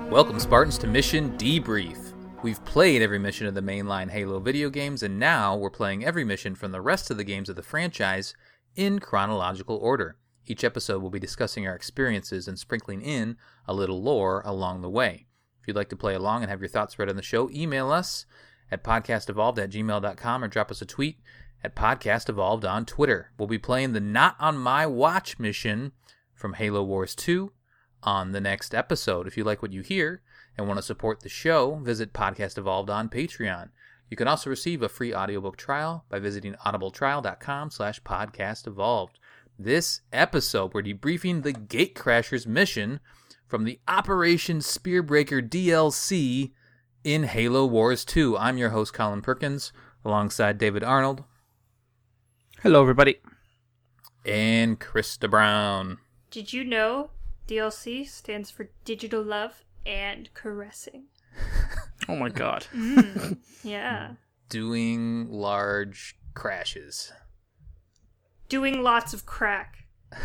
Welcome, Spartans, to Mission Debrief. We've played every mission of the mainline Halo video games, and now we're playing every mission from the rest of the games of the franchise in chronological order. Each episode will be discussing our experiences and sprinkling in a little lore along the way. If you'd like to play along and have your thoughts read on the show, email us at podcastevolved@gmail.com or drop us a tweet at podcastevolved on Twitter. We'll be playing the Not On My Watch mission from Halo Wars 2 on the next episode. If you like what you hear and want to support the show, visit Podcast Evolved on Patreon. You can also receive a free audiobook trial by visiting audibletrial.com/podcastevolved. This episode, we're debriefing the Gatecrashers mission from the Operation Spearbreaker DLC in Halo Wars 2. I'm your host, Colin Perkins, alongside David Arnold. Hello, everybody. And Krista Brown. Did you know DLC stands for Digital Love and Caressing? Oh my god. Yeah. Doing large crashes. Doing lots of crack.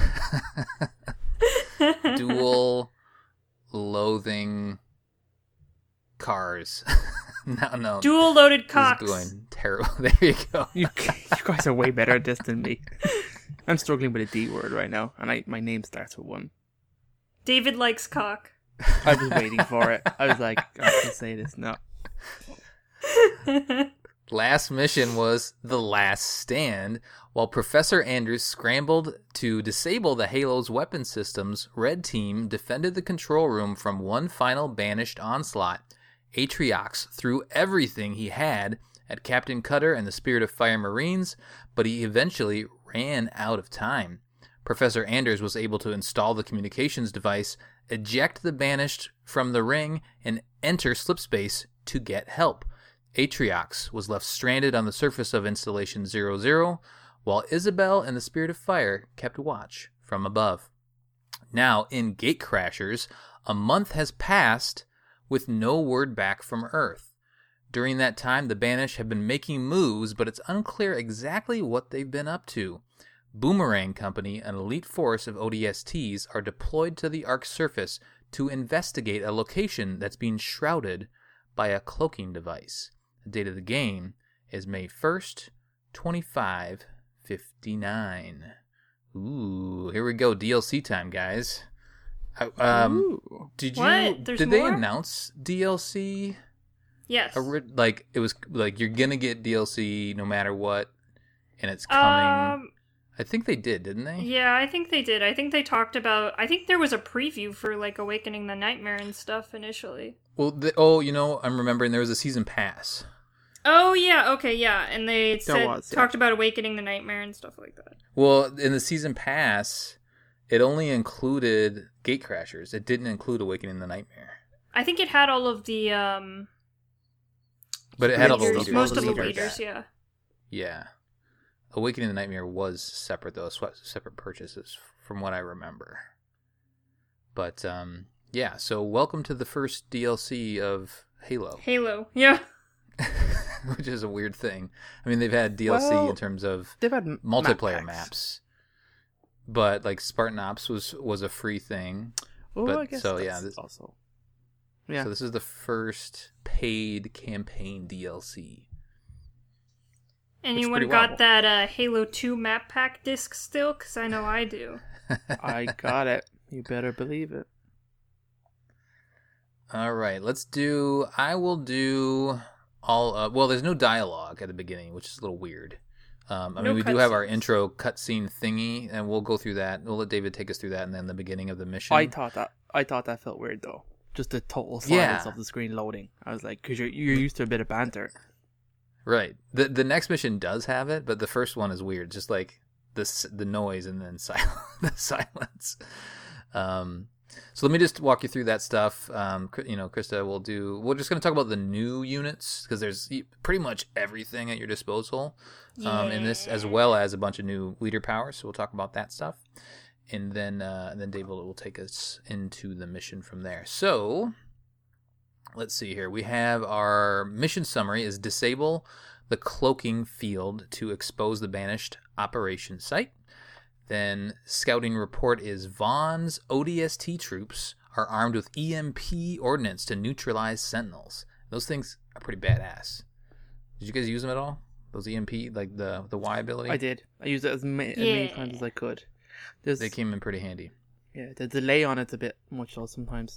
Dual loathing cars. No. Dual loaded This cocks. is going terrible. There you go. You guys are way better at this than me. I'm struggling with a D word right now, and my name starts with one. David likes cock. I was waiting for it. I was like, I can say this. No. Last mission was The Last Stand. While Professor Anders scrambled to disable the Halo's weapon systems, Red Team defended the control room from one final banished onslaught. Atriox threw everything he had at Captain Cutter and the Spirit of Fire Marines, but he eventually ran out of time. Professor Anders was able to install the communications device, eject the banished from the ring, and enter slipspace to get help. Atriox was left stranded on the surface of Installation 00, while Isabel and the Spirit of Fire kept watch from above. Now, in Gatecrashers, a month has passed with no word back from Earth. During that time, the Banished have been making moves, but it's unclear exactly what they've been up to. Boomerang Company, an elite force of ODSTs, are deployed to the Ark's surface to investigate a location that's being shrouded by a cloaking device. The date of the game is May 1st, 2559. Ooh, here we go. DLC time, guys. Did they more? announce DLC? Yes. It was like you're gonna get DLC no matter what, and it's coming. I think they didn't they? Yeah, I think they did. I think they talked about. I think there was a preview for like Awakening the Nightmare and stuff initially. Well, I'm remembering there was a season pass. Oh yeah, okay, yeah, and they talked about Awakening the Nightmare and stuff like that. Well, in the season pass, it only included Gatecrashers. It didn't include Awakening the Nightmare. I think it had all of the but it had all the leaders, leaders. most of the leaders, yeah. Yeah. Awakening the Nightmare was separate, though. Separate purchases, from what I remember. But, yeah, so welcome to the first DLC of Halo. Halo, yeah. Which is a weird thing. I mean, they've had DLC in terms of they've had multiplayer maps. But, like, Spartan Ops was a free thing. Oh, but, I guess so, that's yeah, also. Yeah. So this is the first paid campaign DLC. Anyone got that Halo 2 map pack disc still? Because I know I do. I got it. You better believe it. All right, I will do all... well, there's no dialogue at the beginning, which is a little weird. We do have our intro cutscene thingy, and we'll go through that. We'll let David take us through that, and then the beginning of the mission. I thought that felt weird, though. Just the total silence of the screen loading. I was like, because you're used to a bit of banter. Right. The next mission does have it, but the first one is weird. Just like the noise and then the silence. So let me just walk you through that stuff. Krista, we're just going to talk about the new units because there's pretty much everything at your disposal in this, as well as a bunch of new leader powers. So we'll talk about that stuff. And then Dave will take us into the mission from there. So let's see here. We have our mission summary is disable the cloaking field to expose the banished operation site. Then scouting report is Vaughn's ODST troops are armed with EMP ordnance to neutralize Sentinels. Those things are pretty badass. Did you guys use them at all? Those EMP, like the Y ability? I did. I used it as many times as I could. They came in pretty handy. Yeah, the delay on it's a bit much though sometimes.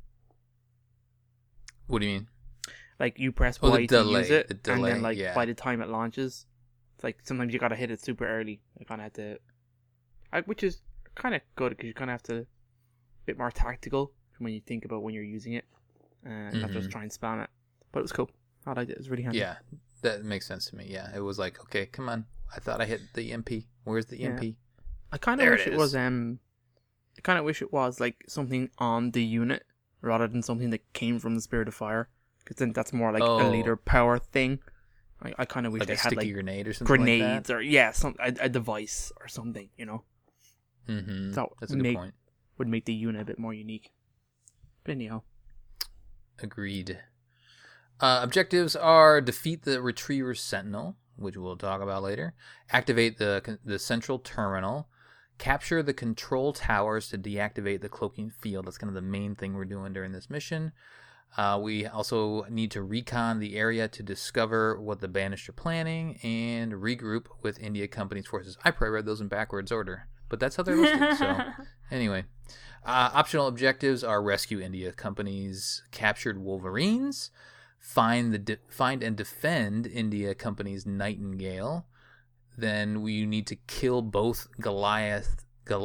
What do you mean? Like you press Y to use it, and then like yeah. by the time it launches, it's like sometimes you gotta hit it super early. You kind of have to, which is kind of good because you kind of have to, a bit more tactical when you think about when you're using it, and not just try and spam it. But it was cool. I liked it. It was really handy. Yeah, that makes sense to me. Yeah, it was like, okay, come on. I thought I hit the EMP. Where's the EMP? Yeah. I kind of wish it was I kind of wish it was like something on the unit rather than something that came from the Spirit of Fire, because then that's more like a leader power thing. I kind of wish like they a had sticky like grenade or something grenades like or a device or something, you know. Mm-hmm. So that's a good point. Would make the unit a bit more unique. But anyhow, agreed. Objectives are defeat the Retriever Sentinel, which we'll talk about later. Activate the central terminal. Capture the control towers to deactivate the cloaking field. That's kind of the main thing we're doing during this mission. We also need to recon the area to discover what the Banished are planning and regroup with India Company's forces. I probably read those in backwards order, but that's how they're listed. So anyway, optional objectives are rescue India Company's captured Wolverines, find and defend India Company's Nightingale. Then we need to kill both Goliaths,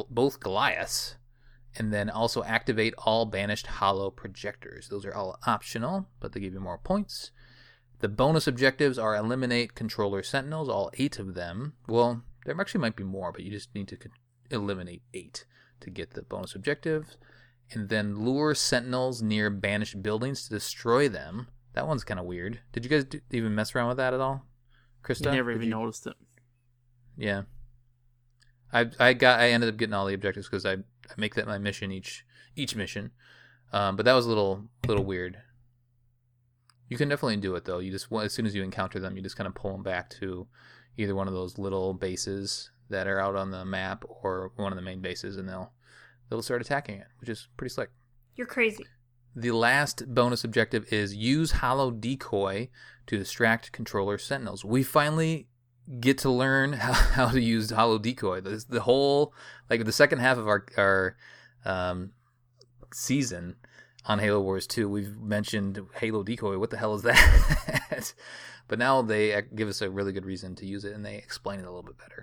and then also activate all banished hollow projectors. Those are all optional, but they give you more points. The bonus objectives are eliminate controller sentinels, all 8 of them. Well, there actually might be more, but you just need to eliminate 8 to get the bonus objectives. And then lure sentinels near banished buildings to destroy them. That one's kind of weird. Did you guys even mess around with that at all, Krista? I never even noticed it. Yeah, I ended up getting all the objectives because I make that my mission each mission, but that was a little weird. You can definitely do it though. You just as soon as you encounter them, you just kind of pull them back to either one of those little bases that are out on the map or one of the main bases, and they'll start attacking it, which is pretty slick. You're crazy. The last bonus objective is use Hollow Decoy to distract controller sentinels. We finally get to learn how to use Hollow Decoy. The whole, like the second half of our season on Halo Wars 2, we've mentioned Halo Decoy. What the hell is that? But now they give us a really good reason to use it, and they explain it a little bit better.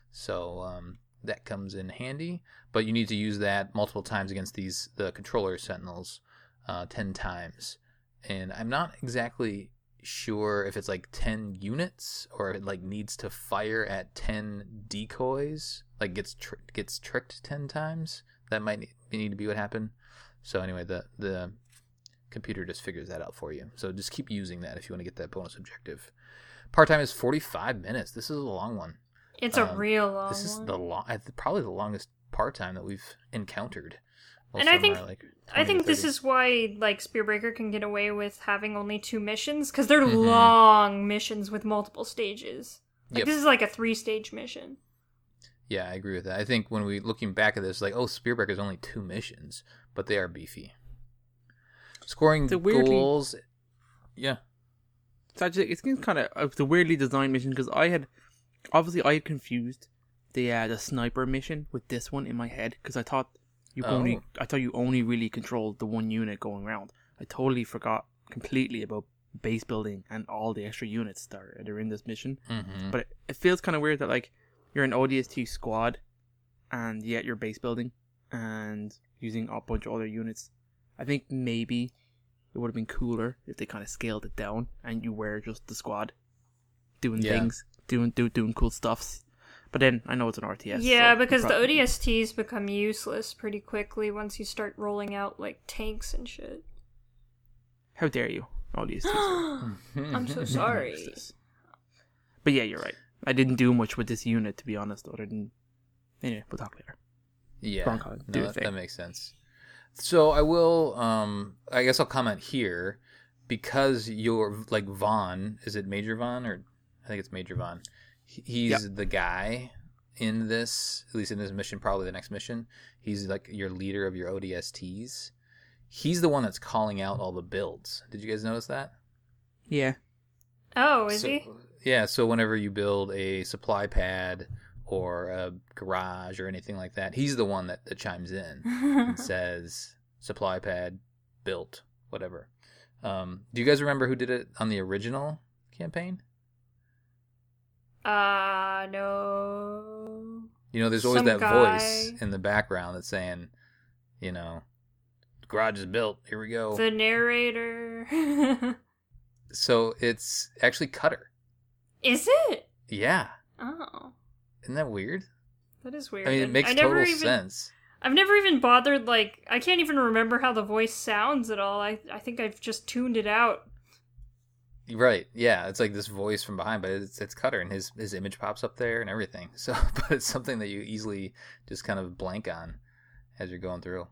So that comes in handy. But you need to use that multiple times against the controller sentinels, 10 times. And I'm not exactly sure if it's like 10 units or it like needs to fire at 10 decoys, like gets tricked 10 times. That might need to be what happened. So anyway, the computer just figures that out for you. So just keep using that if you want to get that bonus objective. Part time is 45 minutes. This is a long one. It's a real long one. This is probably the longest part time that we've encountered. Most and I think this is why like Spearbreaker can get away with having only 2 missions, because they're long missions with multiple stages. Like this is like a 3-stage mission. Yeah, I agree with that. I think when we looking back at this, like, oh, Spearbreaker's only 2 missions, but they are beefy. Scoring goals. Yeah. It's kind of the weirdly designed mission, because I had confused the sniper mission with this one in my head, because I thought you only really controlled the one unit going around. I totally forgot completely about base building and all the extra units that are in this mission. Mm-hmm. But it feels kind of weird that like you're an ODST squad and yet you're base building and using a bunch of other units. I think maybe it would have been cooler if they kind of scaled it down and you were just the squad doing things, doing cool stuffs. But then I know it's an RTS. Yeah, so because the ODSTs become useless pretty quickly once you start rolling out like tanks and shit. How dare you, ODSTs? I'm so sorry. But yeah, you're right. I didn't do much with this unit, to be honest. Other than anyway, we'll talk later. Yeah, that makes sense. So I will. I guess I'll comment here because you're like Vaughn. Is it Major Vaughn or I think it's Major Vaughn? He's the guy in this, at least in this mission, probably the next mission. He's like your leader of your ODSTs. he's the one that's calling out all the builds. Did you guys notice that? Yeah. Oh, is he? Yeah, so whenever you build a supply pad or a garage or anything like that, he's the one that chimes in and says, supply pad built, whatever. Do you guys remember who did it on the original campaign? No. You know, there's always that voice in the background that's saying, you know, the garage is built, here we go. The narrator. So it's actually Cutter. Is it? Yeah. Oh. Isn't that weird? That is weird. I mean, it makes total sense. I've never even bothered, like, I can't even remember how the voice sounds at all. I think I've just tuned it out. Right, yeah, it's like this voice from behind, but it's Cutter, and his image pops up there and everything. So, but it's something that you easily just kind of blank on as you're going through.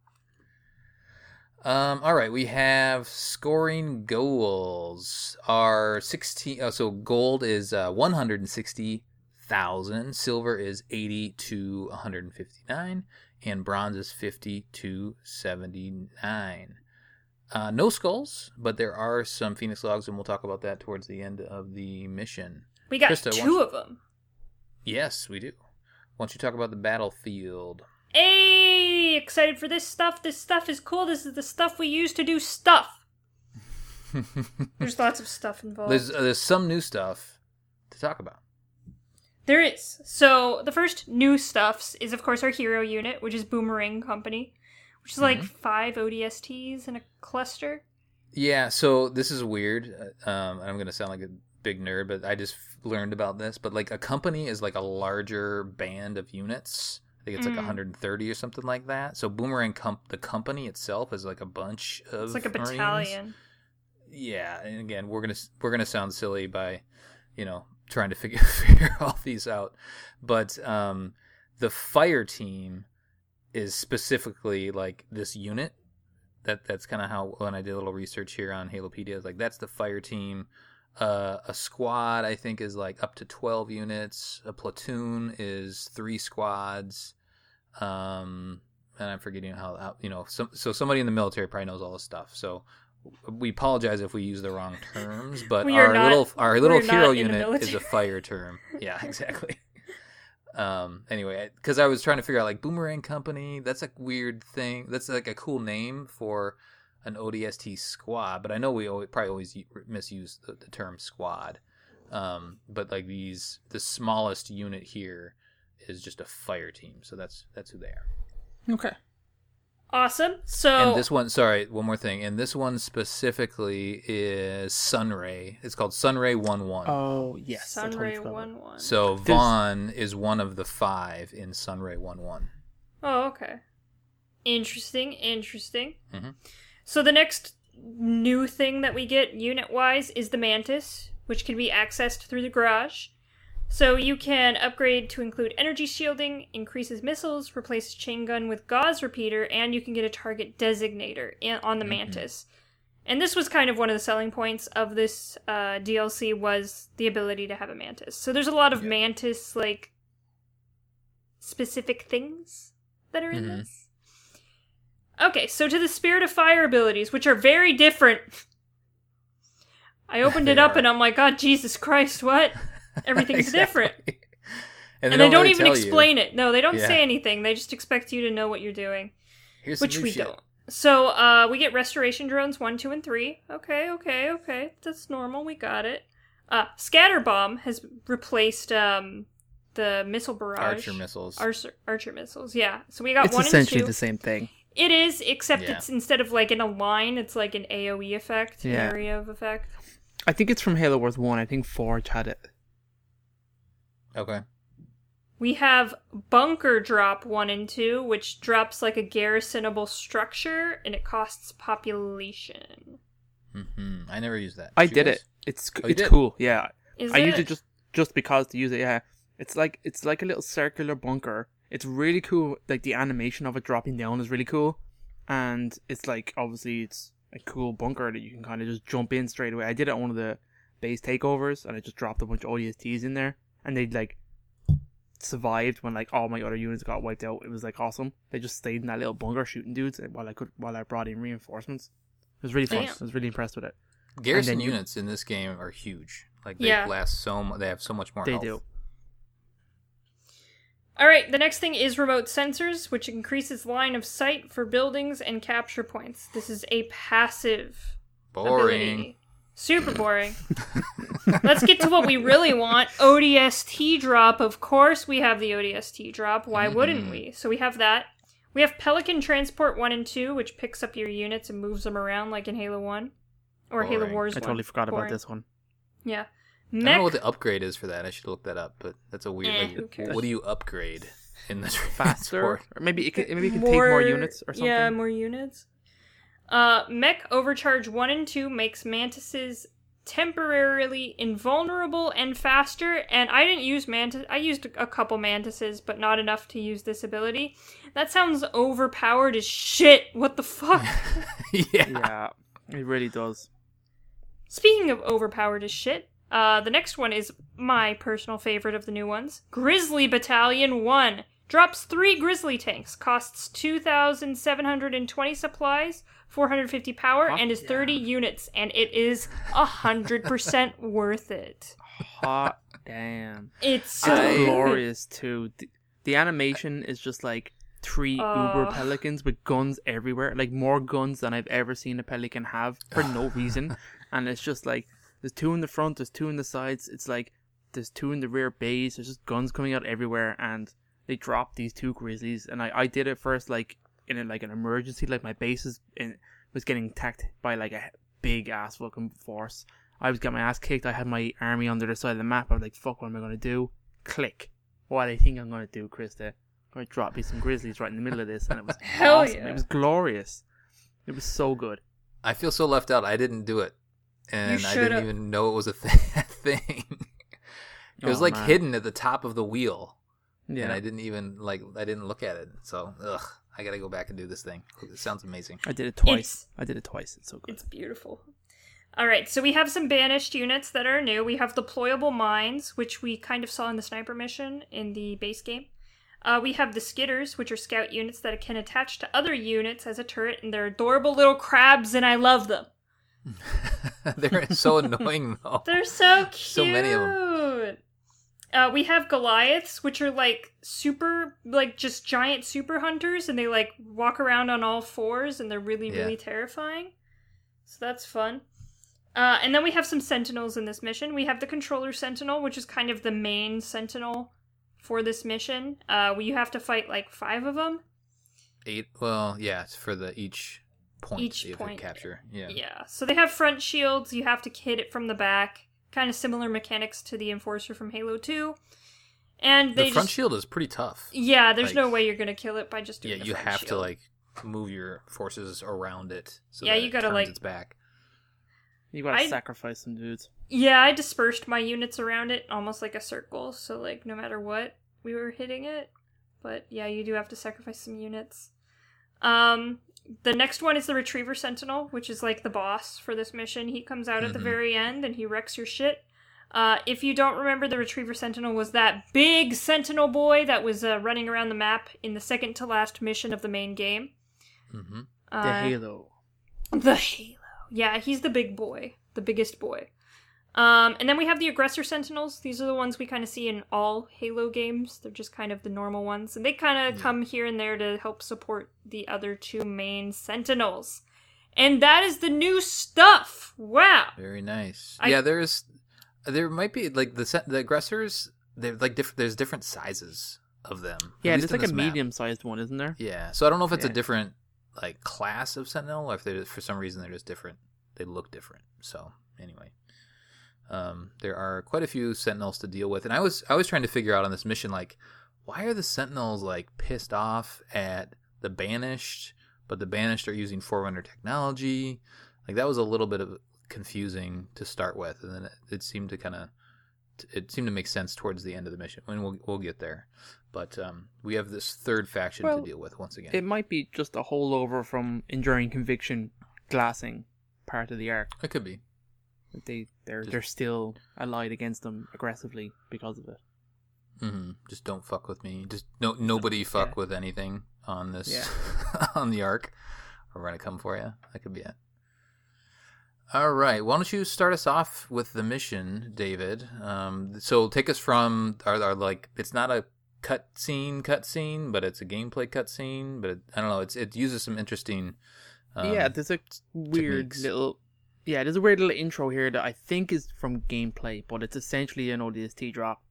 All right, we have scoring goals. Our 16. So gold is 160,000. Silver is 80 to 159, and bronze is 50 to 79. No skulls, but there are some Phoenix logs, and we'll talk about that towards the end of the mission. We got Krista, two of them. Yes, we do. Why don't you talk about the battlefield? Hey, excited for this stuff. This stuff is cool. This is the stuff we use to do stuff. There's lots of stuff involved. There's some new stuff to talk about. There is. So the first new stuffs is, of course, our hero unit, which is Boomerang Company, which is like 5 ODSTs in a cluster. Yeah, so this is weird. I'm going to sound like a big nerd, but I just learned about this. But like a company is like a larger band of units. I think it's like 130 or something like that. So Boomerang the company itself is like a bunch of It's like a Marines. battalion. Yeah, and again, we're gonna sound silly by, trying to figure all these out. But the fire team is specifically like this unit. That's kind of how, when I did a little research here on Halopedia, it's like that's the fire team. A squad, I think, is like up to 12 units. A platoon is 3 squads. And I'm forgetting how so somebody in the military probably knows all this stuff. So we apologize if we use the wrong terms, but our little hero unit is a fire term. Yeah, exactly. Anyway, because I was trying to figure out, like, Boomerang Company, that's a weird thing. That's like a cool name for an ODST squad, but I know we probably always misuse the term squad. But like the smallest unit here is just a fire team, so that's who they are. Okay. Awesome. So, and this one, sorry, one more thing. And this one specifically is Sunray. It's called Sunray 1-1. Oh, yes. Sunray 1-1. So Vaughn is one of the 5 in Sunray 1-1. Oh, okay. Interesting. Mm-hmm. So the next new thing that we get unit-wise is the Mantis, which can be accessed through the garage. So you can upgrade to include energy shielding, increases missiles, replaces chain gun with gauze repeater, and you can get a target designator on the Mantis. And this was kind of one of the selling points of this DLC, was the ability to have a Mantis. So there's a lot of Mantis, like, specific things that are in this. Okay, so to the Spirit of Fire abilities, which are very different. I opened it up and I'm like, God, Jesus Christ, what? Everything's different. And they don't even explain it. No, they don't say anything. They just expect you to know what you're doing. Which we don't. So, we get Restoration Drones 1, 2, and 3. Okay. That's normal. We got it. Scatter Bomb has replaced the missile barrage. Archer missiles. Archer missiles, yeah. So we got 1 and 2. It's essentially the same thing. It is, except it's instead of like in a line, it's like an AoE effect, area of effect. I think it's from Halo Wars 1. I think Forge had it. Okay. We have Bunker Drop 1 and 2, which drops like a garrisonable structure, and it costs population. I never used that. I did it. It's cool. Yeah. I used it just because to use it. Yeah. It's like a little circular bunker. It's really cool. Like, the animation of it dropping down is really cool, and it's like, obviously it's a cool bunker that you can kind of just jump in straight away. I did it on one of the base takeovers, and I just dropped a bunch of ODSTs in there, and they'd like survived when like all my other units got wiped out. It was like awesome. They just stayed in that little bunker shooting dudes while I brought in reinforcements. It was really fun. Damn. I was really impressed with it. Garrison units in this game are huge. Like they last they have so much more health. They do. Alright, the next thing is remote sensors, which increases line of sight for buildings and capture points. This is a passive ability. Super boring. Let's get to what we really want. ODST drop. Of course we have the ODST drop. Why wouldn't we? So we have that. We have Pelican Transport 1 and 2, which picks up your units and moves them around like in Halo 1. Or Boring. Halo Wars 1. I totally forgot about this one. Yeah. I don't know what the upgrade is for that. I should look that up, but that's a weird... who cares? What do you upgrade in the Faster? transport? Or maybe it can take more units or something? Yeah, more units. Mech Overcharge 1 and 2 makes mantises temporarily invulnerable and faster, and I didn't use mantis. I used a couple mantises, but not enough to use this ability. That sounds overpowered as shit. What the fuck? Yeah, it really does. Speaking of overpowered as shit, the next one is my personal favorite of the new ones. Grizzly Battalion 1. Drops 3 Grizzly tanks, costs 2,720 supplies, 450 power, and is 30 units, and it is 100% worth it. Hot damn. It's so glorious too. The animation is just like 3 Uber Pelicans with guns everywhere, like more guns than I've ever seen a Pelican have for no reason. And it's just like, there's 2 in the front, there's 2 in the sides, it's like, there's 2 in the rear bays, there's just guns coming out everywhere, and they dropped these 2 Grizzlies, and I did it first like in an emergency, like my base was getting attacked by like a big ass fucking force. I was getting my ass kicked, I had my army on the other side of the map, I was like, fuck, what am I going to do? Click. What do you think I'm going to do, Krista? I'm going to drop me some Grizzlies right in the middle of this, and it was Hell awesome. yeah. It was glorious. It was so good. I feel so left out. I didn't do it. And You I should've. didn't even know it was a thing. It was like man. hidden at the top of the wheel. Yeah. And I didn't even I didn't look at it. So I gotta go back and do this thing. It sounds amazing. I did it twice. It's so good. It's beautiful. Alright, so we have some banished units that are new. We have deployable mines, which we kind of saw in the sniper mission in the base game. We have the skitters, which are scout units that can attach to other units as a turret, and they're adorable little crabs, and I love them. They're so annoying though. They're so cute. So many of them. We have Goliaths, which are like just giant super hunters, and they like walk around on all fours, and they're really terrifying. So that's fun. And then we have some Sentinels in this mission. We have the Controller Sentinel, which is kind of the main Sentinel for this mission. You have to fight like 5 of them. 8. Well, yeah, it's for each point Each you have point. to capture. Yeah. Yeah. So they have front shields. You have to hit it from the back. Kind of similar mechanics to the Enforcer from Halo 2. And they the front shield is pretty tough. Yeah, there's Like, no way you're going to kill it by just doing Yeah, the you front have shield. to like move your forces around it so Yeah, that you it gotta, turns like- its back. You gotta I- sacrifice some dudes. Yeah, I dispersed my units around it almost like a circle, so like no matter what, we were hitting it. But yeah, you do have to sacrifice some units. The next one is the Retriever Sentinel, which is like the boss for this mission. He comes out at the very end and he wrecks your shit. If you don't remember, the Retriever Sentinel was that big Sentinel boy that was running around the map in the second to last mission of the main game. Mm-hmm. The Halo. The Halo. Yeah, he's the big boy. The biggest boy. And then we have the Aggressor Sentinels. These are the ones we kind of see in all Halo games. They're just kind of the normal ones. And they kind of come here and there to help support the other 2 main Sentinels. And that is the new stuff! Wow! Very nice. I- There might be like the aggressors. They're like there's different sizes of them. Yeah, at least there's in like a this map. medium-sized one, isn't there? Yeah, so I don't know if it's a Yeah. different like class of Sentinel, or if they for some reason they're just different. They look different. So anyway, there are quite a few Sentinels to deal with, and I was trying to figure out on this mission like why are the Sentinels like pissed off at the Banished, but the Banished are using Forerunner technology. Like that was a little bit of confusing to start with, and then it seemed to make sense towards the end of the mission. I mean, we'll get there, but we have this third faction to deal with once again. It might be just a holdover from Enduring Conviction glassing part of the arc. It could be. They're still allied against them aggressively because of it. Just don't fuck with me. Just nobody fuck with anything on this on the arc. We're gonna come for you. That could be it. All right. Why don't you start us off with the mission, David? So take us from our like. It's not a cutscene, but it's a gameplay cutscene. But I don't know. It uses some interesting. There's a weird techniques. there's a weird little intro here that I think is from gameplay, but it's essentially an ODST drop.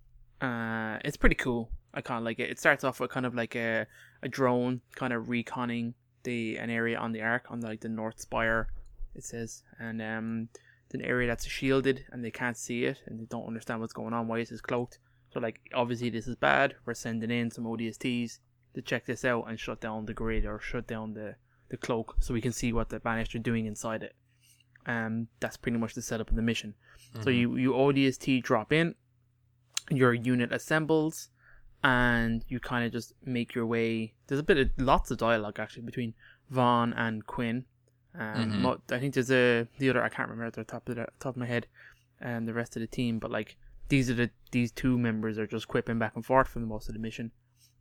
It's pretty cool. I kind of like it. It starts off with kind of like a drone kind of reconning an area on the arc on like the North Spire, it says, and an area that's shielded and they can't see it and they don't understand what's going on. Why is this cloaked? So like obviously this is bad. We're sending in some ODSTs to check this out and shut down the grid or shut down the cloak so we can see what the Banished are doing inside it. That's pretty much the setup of the mission. So you ODST drop in, your unit assembles, and you kind of just make your way. There's lots of dialogue actually between Vaughn and Quinn. I think there's the other, I can't remember at the top of my head, and the rest of the team. But like these two members are just quipping back and forth for the most of the mission,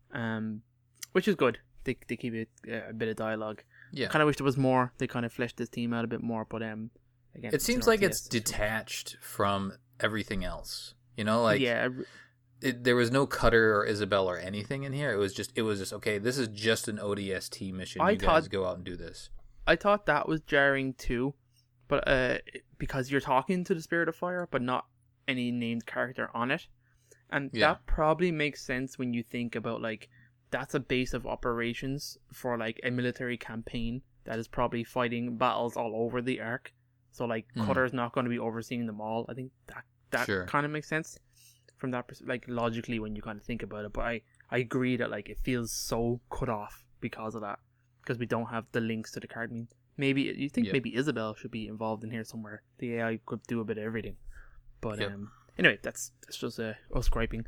which is good. They keep it a bit of dialogue. Yeah, kind of wish there was more. They kind of fleshed this team out a bit more, but again, it seems like it's detached from everything else. You know, like there was no Cutter or Isabel or anything in here. It was just okay. This is just an ODST mission. You guys go out and do this. I thought that was jarring too, but because you're talking to the Spirit of Fire, but not any named character on it, and that probably makes sense when you think about like that's a base of operations for like a military campaign that is probably fighting battles all over the arc. So like Cutter's not going to be overseeing them all. I think that kind of makes sense from that like logically when you kind of think about it. But I agree that like it feels so cut off because of that, because we don't have the links to the card. I mean, maybe maybe Isabel should be involved in here somewhere. The AI could do a bit of everything. But anyway, that's just us griping.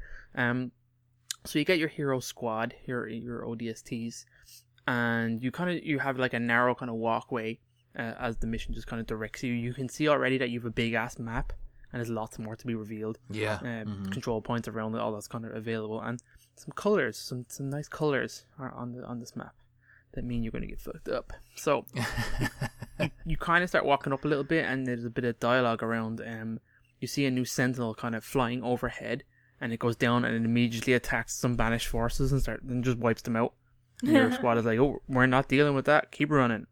So you get your hero squad, your ODSTs, and you have like a narrow kind of walkway as the mission just kind of directs you. You can see already that you have a big ass map, and there's lots more to be revealed. Control points around it, all that's kind of available, and some colors, some nice colors are on this map that mean you're going to get fucked up. So you kind of start walking up a little bit, and there's a bit of dialogue around. You see a new sentinel kind of flying overhead, and it goes down and it immediately attacks some Banished forces and just wipes them out. And your squad is like, oh, we're not dealing with that. Keep running.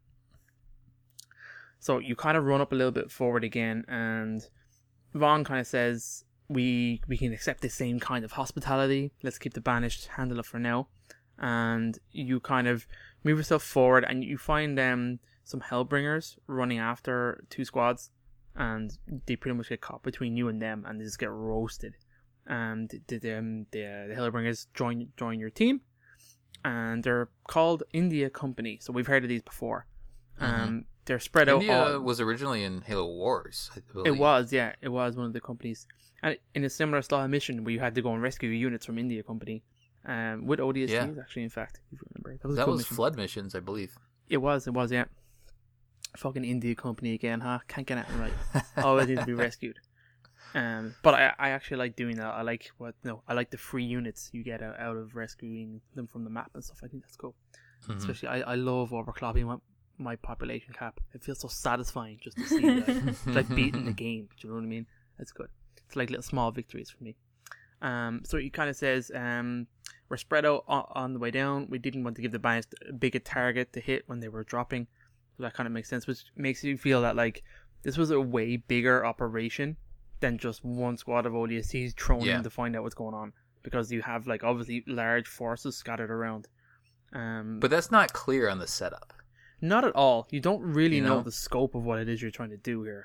So you kind of run up a little bit forward again, and Vaughn kind of says, we can accept the same kind of hospitality. Let's keep the Banished handle it for now. And you kind of move yourself forward, and you find some Hellbringers running after two squads, and they pretty much get caught between you and them, and they just get roasted. And the Hellbringers join your team, and they're called India Company. So we've heard of these before. They're spread out. India was originally in Halo Wars, I believe. It was one of the companies, and in a similar style of mission where you had to go and rescue units from India Company, with ODSTs actually. In fact, if you remember, that was flood missions, I believe. It was, yeah. Fucking India Company again, huh? Can't get it right. Always needs to be rescued. But I actually like doing that. I like the free units you get out of rescuing them from the map and stuff. I think that's cool. Especially, I love overclocking my population cap. It feels so satisfying just to see that. It's like beating the game. Do you know what I mean? That's good. It's like little small victories for me. So he kind of says, we're spread out on the way down. We didn't want to give the Banished a bigger target to hit when they were dropping. So that kind of makes sense, which makes you feel that like this was a way bigger operation than just one squad of ODSTs thrown in to find out what's going on, because you have like obviously large forces scattered around. But that's not clear on the setup. Not at all. You don't really know the scope of what it is you're trying to do here,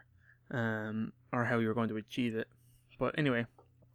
or how you're going to achieve it. But anyway,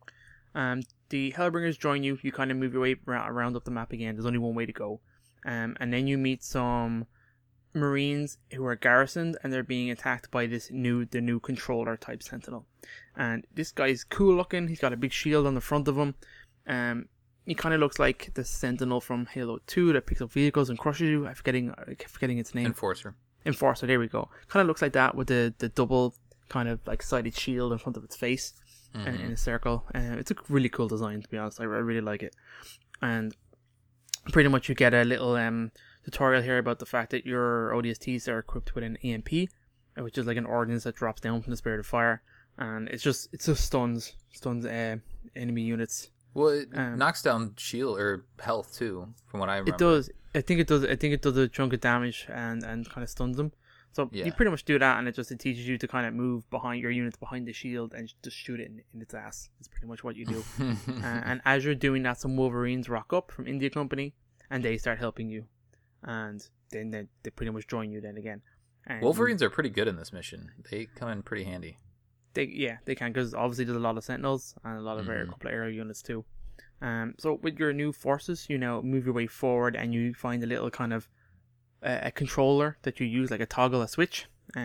the Hellbringers join you. You kind of move your way around up the map again. There's only one way to go, and then you meet some Marines who are garrisoned, and they're being attacked by the new controller type sentinel. And this guy's cool looking. He's got a big shield on the front of him. He kind of looks like the sentinel from Halo 2 that picks up vehicles and crushes you. I'm forgetting its name. Enforcer, there we go. Kind of looks like that with the double kind of like sided shield in front of its face. in a circle. It's a really cool design, to be honest. I really like it. And pretty much you get a little tutorial here about the fact that your ODSTs are equipped with an EMP, which is like an ordnance that drops down from the Spirit of Fire, and it just stuns enemy units. Well, it knocks down shield or health too, from what I remember. It does. I think it does a chunk of damage and kind of stuns them. So you pretty much do that, and it teaches you to kind of move behind your units behind the shield and just shoot it in its ass. That's pretty much what you do. And as you're doing that, some Wolverines rock up from India Company, and they start helping you. And then they pretty much join you then again. And Wolverines are pretty good in this mission. They come in pretty handy. They can, because obviously there's a lot of Sentinels and a lot of a couple of aerial units too. So with your new forces, you now move your way forward, and you find a little kind of a controller that you use, like a toggle, a switch.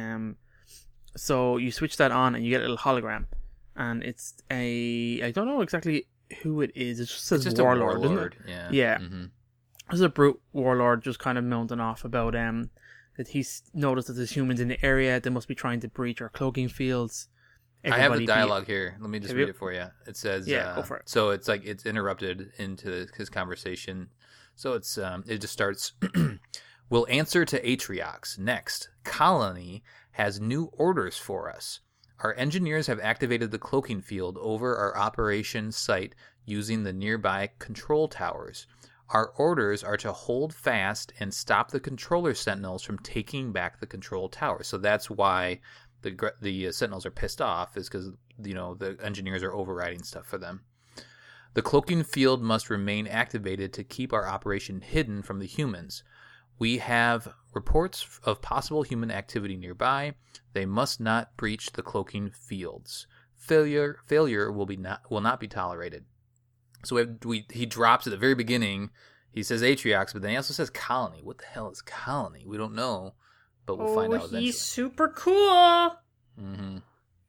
So you switch that on, and you get a little hologram, and it's I don't know exactly who it is. It just says Warlord, doesn't it? Yeah. Mm-hmm. There's a brute Warlord just kind of mounting off about that he's noticed that there's humans in the area. They must be trying to breach our cloaking fields. I have the dialogue here. Let me just read it for you. It says, go for it. So it's like it's interrupted into his conversation. So it's it just starts. We'll answer to Atriox. Next, Colony has new orders for us. Our engineers have activated the cloaking field over our operation site using the nearby control towers. Our orders are to hold fast and stop the controller sentinels from taking back the control towers. So that's why the sentinels are pissed off, is because the engineers are overriding stuff for them. The cloaking field must remain activated to keep our operation hidden from the humans. We have reports of possible human activity nearby. They must not breach the cloaking fields. Failure will not be tolerated. So he drops at the very beginning. He says Atriox, but then he also says Colony. What the hell is Colony? We don't know, but we'll find out eventually. He's super cool. Mm-hmm.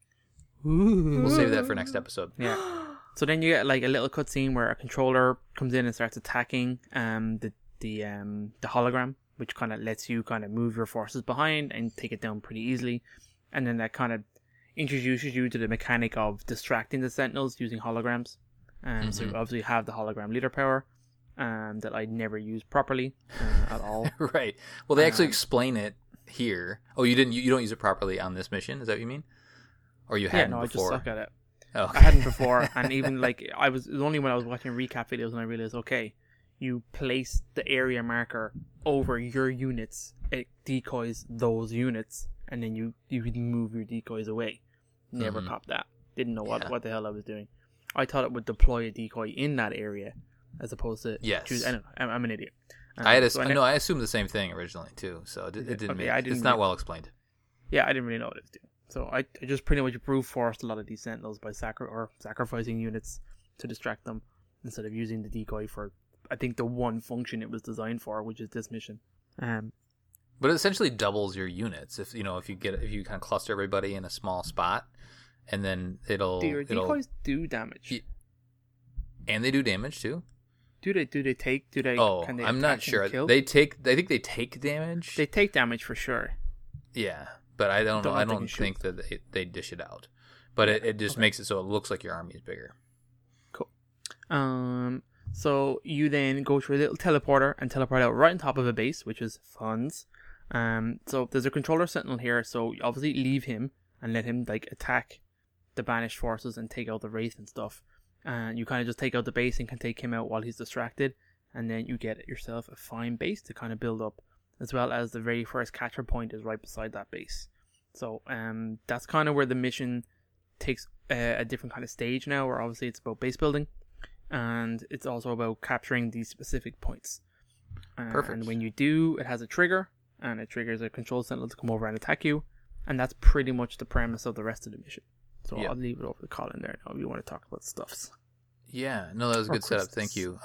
We'll save that for next episode. Yeah. So then you get like a little cutscene where a controller comes in and starts attacking the hologram, which kind of lets you kind of move your forces behind and take it down pretty easily. And then that kind of introduces you to the mechanic of distracting the sentinels using holograms. So you obviously have the hologram leader power that I never used properly at all. Right. Well, they actually explain it here. Oh, you didn't? You don't use it properly on this mission? Is that what you mean? Or you hadn't before? I just suck at it. Oh, okay. I hadn't before, and even like it was only when I was watching recap videos and I realized, okay, you place the area marker over your units, it decoys those units, and then you move your decoys away. Never copped that. Didn't know what the hell I was doing. I thought it would deploy a decoy in that area as opposed to choose. I don't know. I'm an idiot. I assumed the same thing originally too, so it didn't make it's not well explained. Yeah, I didn't really know what it was doing. So I just pretty much brute forced a lot of these sentinels by sacrificing units to distract them instead of using the decoy for, I think, the one function it was designed for, which is this mission. But it essentially doubles your units if you kind of cluster everybody in a small spot, and then your decoys do damage. And they do damage too. Do they take? Can they I'm not sure. I think they take damage. They take damage for sure. Yeah, but I don't know. I don't think that they dish it out. But it just makes it so it looks like your army is bigger. Cool. So you then go to a little teleporter and teleport out right on top of a base, which is funds. So there's a controller sentinel here, so you obviously leave him and let him like attack the banished forces and take out the wraith and stuff. And you kind of just take out the base and can take him out while he's distracted, and then you get yourself a fine base to kind of build up, as well as the very first capture point is right beside that base. So that's kind of where the mission takes a different kind of stage now, where obviously it's about base building, and it's also about capturing these specific points. Perfect. And when you do, it has a trigger, and it triggers a control sentinel to come over and attack you, and that's pretty much the premise of the rest of the mission. So I'll leave it over to Colin there now if you want to talk about stuffs. Yeah, no, that was a good setup. Thank you.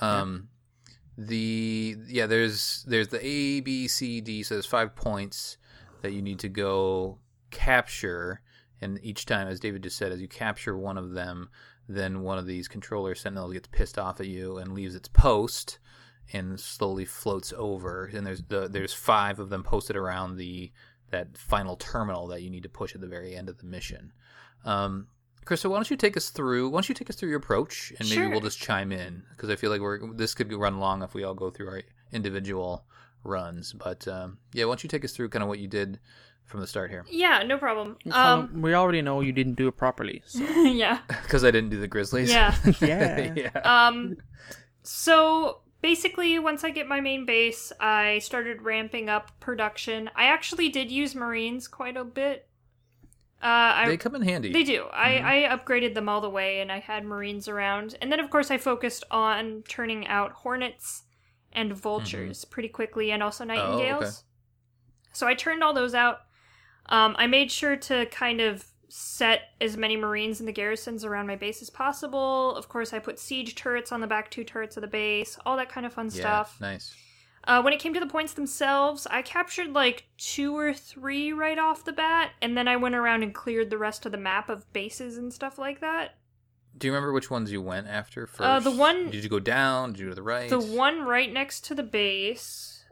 There's the A, B, C, D. So there's 5 points that you need to go capture, and each time, as David just said, as you capture one of them, then one of these controller sentinels gets pissed off at you and leaves its post and slowly floats over. And there's 5 of them posted around that final terminal that you need to push at the very end of the mission. Krista, why don't you take us through your approach, and maybe Sure. we'll just chime in, because I feel like this could run long if we all go through our individual runs. But yeah, why don't you take us through kind of what you did from the start here? Yeah, no problem. We already know you didn't do it properly. So. Yeah. Because I didn't do the Grizzlies. Yeah. Yeah. Yeah. So basically, once I get my main base, I started ramping up production. I actually did use Marines quite a bit. They come in handy. They do. I upgraded them all the way, and I had Marines around. And then, of course, I focused on turning out Hornets and Vultures pretty quickly, and also Nightingales. okay. So I turned all those out. I made sure to kind of set as many Marines in the garrisons around my base as possible. Of course, I put siege turrets on the back 2 turrets of the base, all that kind of fun stuff. Nice. When it came to the points themselves, I captured like 2 or 3 right off the bat, and then I went around and cleared the rest of the map of bases and stuff like that. Do you remember which ones you went after first? The one- Did you go down? Did you go to the right? The one right next to the base.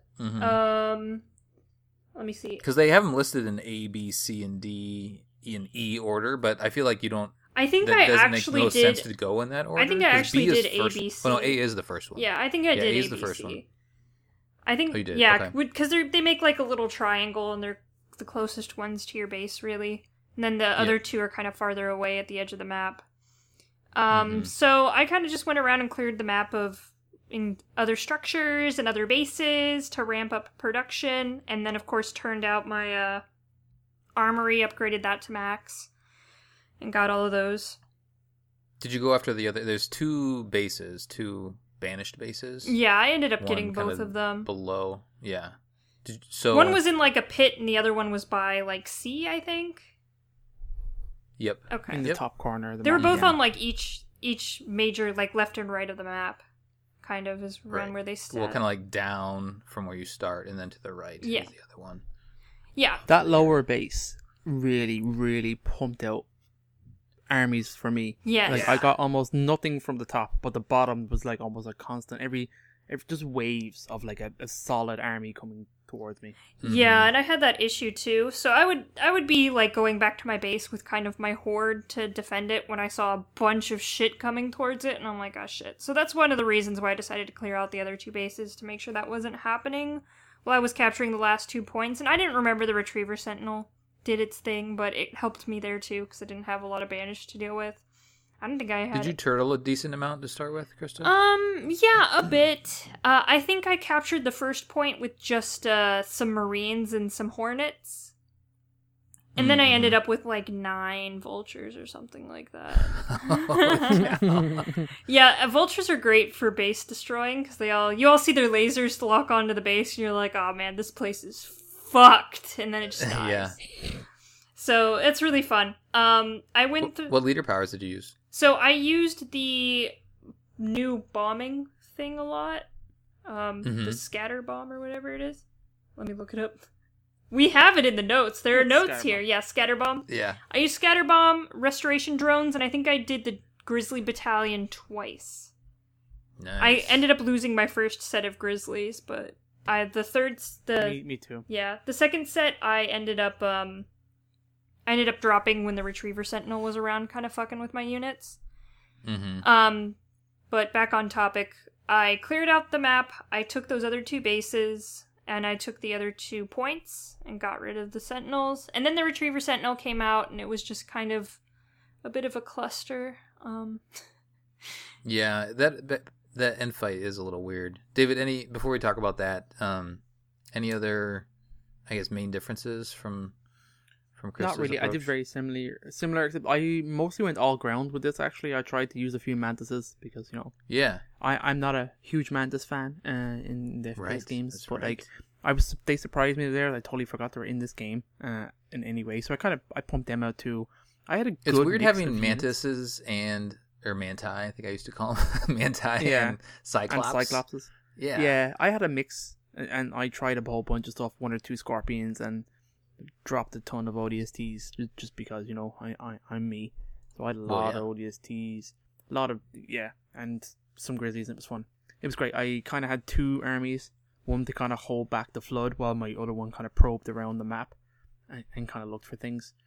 Let me see. Because they have them listed in A, B, C, and D in E order, but I feel like you don't. I think That I doesn't actually make no did. sense to go in that order. I think I 'cause actually B is did first- A, B, C. Oh no, A is the first one. Yeah, I think I did A is ABC. the first one. I think Oh, you did? yeah, Okay. because they make like a little triangle, and they're the closest ones to your base, really. And then the other 2 are kind of farther away at the edge of the map. So I kind of just went around and cleared the map of in other structures and other bases to ramp up production, and then of course turned out my armory, upgraded that to max, and got all of those. Did you go after the other? There's 2 bases, 2 banished bases. Yeah, I ended up One getting kind both of them. below. Yeah. So One was in like a pit, and the other one was by like C, I think. Yep. Okay. In the Yep. top corner of the They were map. both on like each major, like left and right of the map, kind of is around Right. where they stand. Well, kind of like down from where you start, and then to the right Yeah. is the other one. Yeah. That lower base really, really pumped out armies for me. Yes. Like I got almost nothing from the top, but the bottom was like almost a constant. Every just waves of like a solid army coming towards me. Yeah, and I had that issue too. So I would be like going back to my base with kind of my horde to defend it when I saw a bunch of shit coming towards it, and I'm like, oh shit. So that's one of the reasons why I decided to clear out the other 2 bases, to make sure that wasn't happening while I was capturing the last 2 points. And I didn't remember the Retriever Sentinel did its thing, but it helped me there too, because I didn't have a lot of banish to deal with. I don't think I had Did you it. turtle a decent amount to start with, Krista? Yeah, a bit. I think I captured the first point with just some Marines and some Hornets. And then I ended up with like 9 Vultures or something like that. Yeah, Vultures are great for base destroying, because you all see their lasers lock onto the base, and you're like, oh man, this place is fucked, and then it just dies. Yeah. So it's really fun. I went through. What leader powers did you use? So I used the new bombing thing a lot. The scatter bomb or whatever it is. Let me look it up. We have it in the notes. There are notes Scatter here. bomb. Yeah, scatter bomb. Yeah. I used scatter bomb, restoration drones, and I think I did the Grizzly Battalion twice. Nice. I ended up losing my first set of Grizzlies, but Me too. yeah, the second set I ended up dropping when the Retriever Sentinel was around, kind of fucking with my units. But back on topic, I cleared out the map, I took those other 2 bases, and I took the other 2 points, and got rid of the Sentinels. And then the Retriever Sentinel came out, and it was just kind of a bit of a cluster. Yeah, that end fight is a little weird. David, before we talk about that, any other, I guess, main differences from Krista's Not really. I did approach? very similar. Except I mostly went all ground with this. Actually, I tried to use a few mantises because Yeah. I'm not a huge mantis fan in the Right, FPS games, that's but right. like they surprised me there. I totally forgot they were in this game in any way. So I pumped them out too. I had a good It's weird mix having of units. mantises or manti, I think I used to call them manti Yeah. and cyclops. and cyclopses. Yeah. Yeah, I had a mix, and I tried a whole bunch of stuff, 1 or 2 scorpions, and dropped a ton of ODSTs just because I'm me. So I had a lot of ODSTs, a lot of and some grizzlies. And it was fun. It was great. I kind of had 2 armies, one to kind of hold back the flood, while my other one kind of probed around the map and kind of looked for things.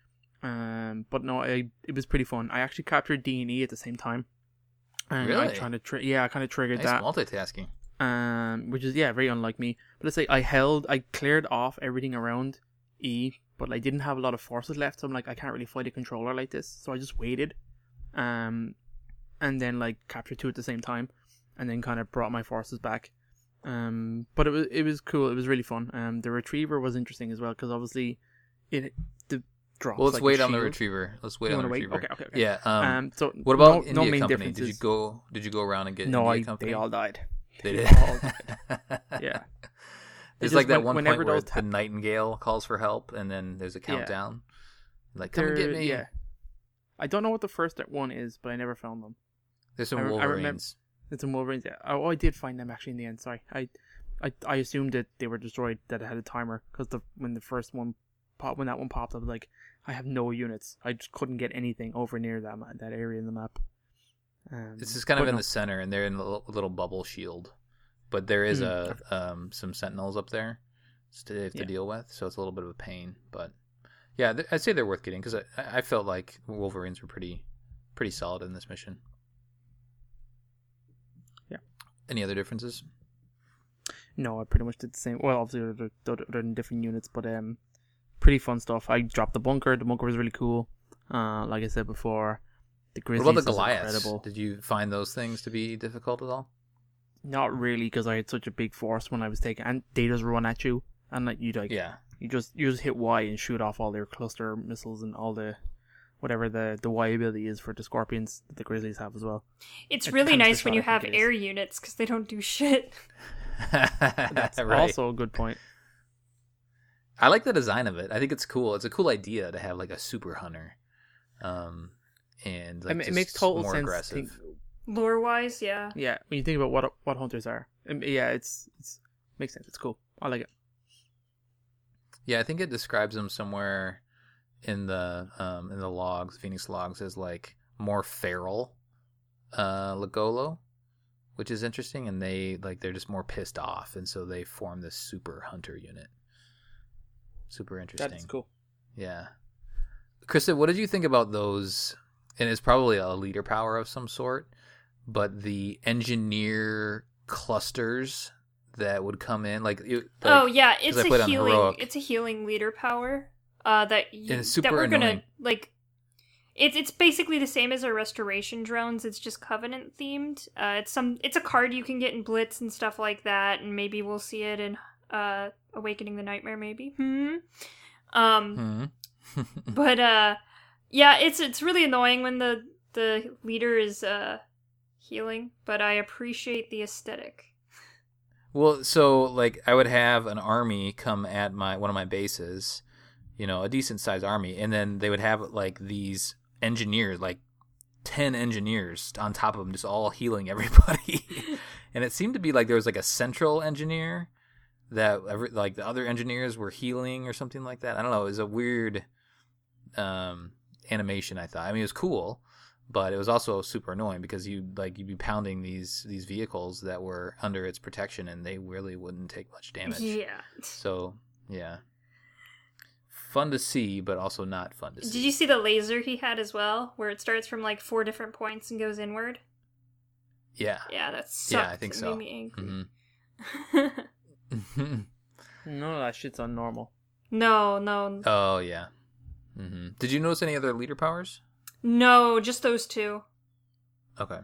But no, it was pretty fun. I actually captured D&E at the same time. And Really? I kind of triggered Nice that. multitasking. Which is very unlike me. But let's say I cleared off everything around E, but I didn't have a lot of forces left. So I'm like, I can't really fight a controller like this. So I just waited, and then like captured 2 at the same time, and then kind of brought my forces back. But it was cool. It was really fun. The retriever was interesting as well because obviously the drops. Well, let's like wait a on the shield. retriever. Let's wait You on the wanna wait? retriever. Okay. Yeah. So What about no India main Company? Did differences. you go around and get No, India Company? they all died. They did. all died. Yeah. There's just like that one point whenever where those the Nightingale calls for help, and then there's a countdown. Like, come and get me. Yeah. I don't know what the first one is, but I never found them. There's some I remember- Wolverines. It's some Wolverines. Yeah. Oh, I did find them actually in the end. Sorry, I assumed that they were destroyed, that it had a timer, because when the first one when that one popped, I was like, I have no units. I just couldn't get anything over near that area in the map. This is kind of but in no. the center, and they're in a little bubble shield. But there is some sentinels up there to have to deal with, so it's a little bit of a pain. But yeah, I'd say they're worth getting because I felt like Wolverines were pretty solid in this mission. Yeah. Any other differences? No, I pretty much did the same. Well, obviously they're in different units, but pretty fun stuff. I dropped the bunker. The bunker was really cool. Like I said before, the Grizzlies What about the is Goliaths? incredible. Did you find those things to be difficult at all? Not really, because I had such a big force when I was taking, and they just run at you, and like you just hit Y and shoot off all their cluster missiles and all the whatever the Y ability is for the Scorpions that the Grizzlies have as well. It's It really tends to nice when shot, you I have think it is. air units because they don't do shit. That's Right. also a good point. I like the design of it. I think it's cool. It's a cool idea to have like a super hunter, and like, I mean, it just makes total more sense. aggressive. Lore wise, yeah. Yeah, when you think about what hunters are, yeah, it's makes sense. It's cool. I like it. Yeah, I think it describes them somewhere in the logs, Phoenix logs, as like more feral Legolo, which is interesting. And they're just more pissed off, and so they form this super hunter unit. Super interesting. That's cool. Yeah, Krista, what did you think about those? And it's probably a leader power of some sort, but the engineer clusters that would come in, Oh yeah, it's 'cause I played a on healing. Heroic. It's a healing leader power. it's super that we're gonna annoying. like. It's basically the same as our restoration drones. It's just Covenant themed. It's a card you can get in Blitz and stuff like that, and maybe we'll see it in Awakening the Nightmare. Maybe. But yeah, it's really annoying when the leader is healing, but I appreciate the aesthetic. Well, so like I would have an army come at one of my bases, a decent sized army, and then they would have like these engineers, like 10 engineers on top of them, just all healing everybody. And it seemed to be like there was like a central engineer that like the other engineers were healing or something like that. I don't know. It was a weird animation, I thought. I mean, it was cool, but it was also super annoying because you'd be pounding these vehicles that were under its protection, and they really wouldn't take much damage. Yeah. So yeah, fun to see, but also not fun to see. Did you see the laser he had as well, where it starts from like 4 different points and goes inward? Yeah. Yeah, that sucked. Yeah, I think It so. made me angry. Mm-hmm. None of that shit's on normal. No. Oh yeah. Mm-hmm. Did you notice any other leader powers? No, just those 2. Okay.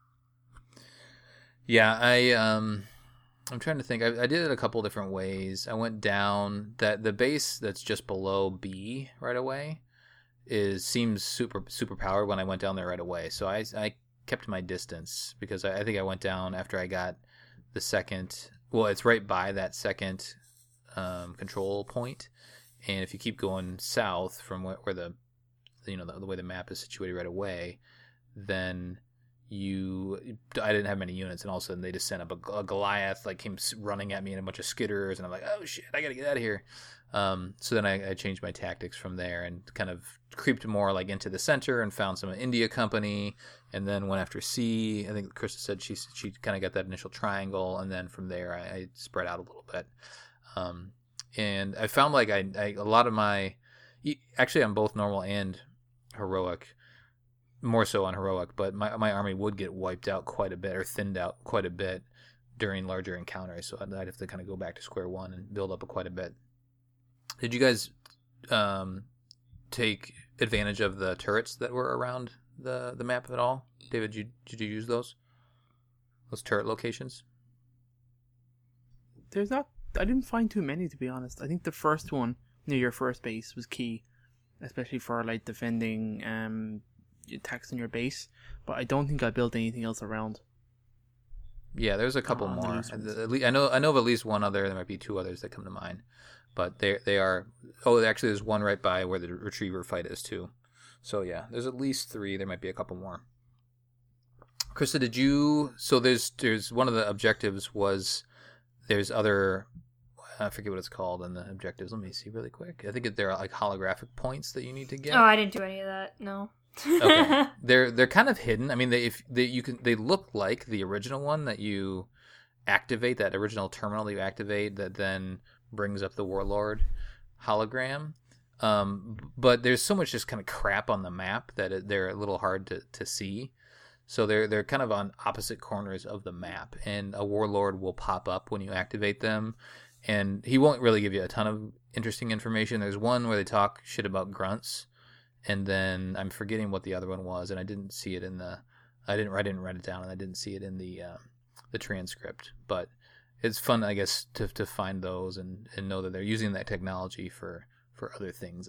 Yeah, I'm trying to think. I did it a couple different ways. I went down the base that's just below B right away seems super powered when I went down there right away. So I kept my distance because I think I went down after I got the second. Well, it's right by that second control point, and if you keep going south from where the way the map is situated right away, then I didn't have many units, and all of a sudden they just sent up a Goliath, like came running at me, and a bunch of skitters, and I'm like, oh shit, I gotta get out of here. So then I changed my tactics from there and kind of creeped more like into the center and found some India Company, and then went after C. I think Krista said she kind of got that initial triangle, and then from there I spread out a little bit. And I found like a lot of my Actually, on both normal and heroic, more so on heroic, but my army would get wiped out quite a bit or thinned out quite a bit during larger encounters. So I'd have to kind of go back to square one and build up quite a bit. Did you guys take advantage of the turrets that were around the map at all? David, did you use those turret locations? There's not. I didn't find too many, to be honest. I think the first one near your first base was key, especially for like defending attacks on your base. But I don't think I built anything else around. Yeah, there's a couple more. I know of at least one other. There might be two others that come to mind, but they are. Oh, actually, there's one right by where the retriever fight is too. So yeah, there's at least three. There might be a couple more. Krista, did you? So there's one of the objectives was there's other. I forget what it's called in the objectives. Let me see really quick. I think there are like holographic points that you need to get. Oh, I didn't do any of that. No. Okay, they're kind of hidden. I mean, they look like the original one that you activate, that original terminal that you activate that then brings up the Warlord hologram. But there's so much just kind of crap on the map that they're a little hard to see. So they're kind of on opposite corners of the map, and a Warlord will pop up when you activate them, and he won't really give you a ton of interesting information. There's one where they talk shit about grunts. And then I'm forgetting what the other one was, and I didn't see it in the. I didn't write it down, and I didn't see it in the transcript. But it's fun, I guess, to find those and know that they're using that technology for other things.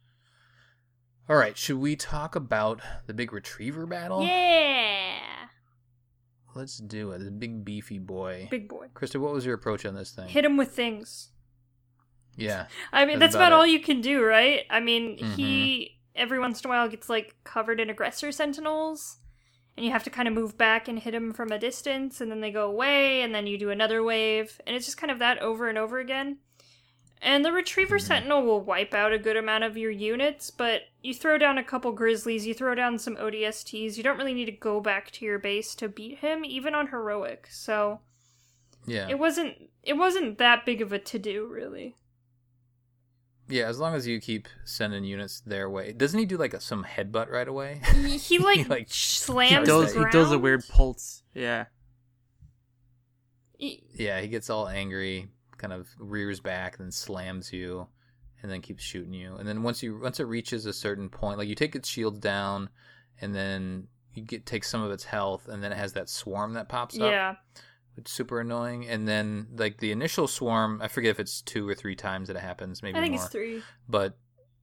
All right, should we talk about the big retriever battle? Yeah. Let's do it. The big beefy boy. Big boy. Krista, what was your approach on this thing? Hit him with things. Yeah. I mean, that's about all you can do, right? I mean, he every once in a while gets like covered in aggressor sentinels, and you have to kind of move back and hit them from a distance, and then they go away, and then you do another wave, and it's just kind of that over and over again. And the retriever sentinel will wipe out a good amount of your units, but you throw down a couple grizzlies, you throw down some ODSTs, you don't really need to go back to your base to beat him, even on heroic. So yeah, it wasn't that big of a to-do, really. Yeah, as long as you keep sending units their way. Doesn't he do like some headbutt right away? He like slams the ground. He does a weird pulse. Yeah. Yeah, he gets all angry, kind of rears back, and then slams you, and then keeps shooting you. And then once it reaches a certain point, like you take its shields down, and then you take some of its health, and then it has that swarm that pops up. Yeah. It's super annoying. And then like the initial swarm, I forget if it's 2 or 3 times that it happens, maybe more. I think it's 3. But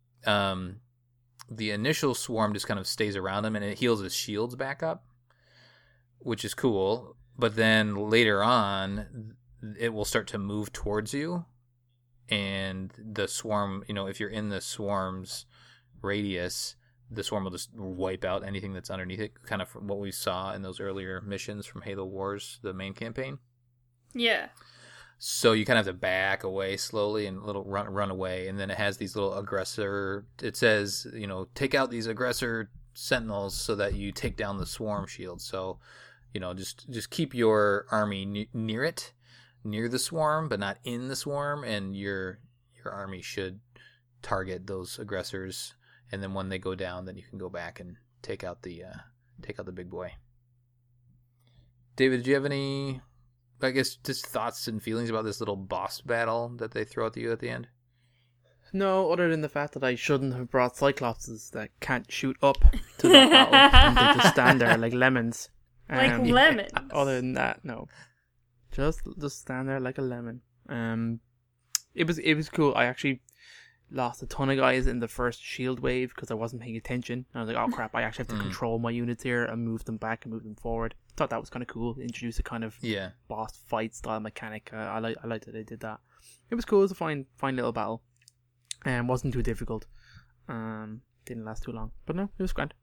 the initial swarm just kind of stays around him, and it heals his shields back up, which is cool. But then later on, it will start to move towards you, and the swarm, if you're in the swarm's radius, the swarm will just wipe out anything that's underneath it, kind of from what we saw in those earlier missions from Halo Wars, the main campaign. Yeah. So you kind of have to back away slowly and run away, and then it has these little it says, take out these aggressor sentinels so that you take down the swarm shield. So, just keep your army near the swarm, but not in the swarm, and your army should target those aggressors. And then when they go down, then you can go back and take out the big boy. David, did you have any, I guess, just thoughts and feelings about this little boss battle that they throw at you at the end? No, other than the fact that I shouldn't have brought Cyclopses that can't shoot up to that battle, and they just stand there like lemons. Like lemons. Other than that, no. Just stand there like a lemon. It was cool. I actually lost a ton of guys in the first shield wave because I wasn't paying attention. And I was like, oh crap, I actually have to control my units here and move them back and move them forward. Thought that was kind of cool. Introduce a kind of boss fight style mechanic. I liked that they did that. It was cool. It was a fine little battle. And wasn't too difficult. Didn't last too long. But no, it was grand.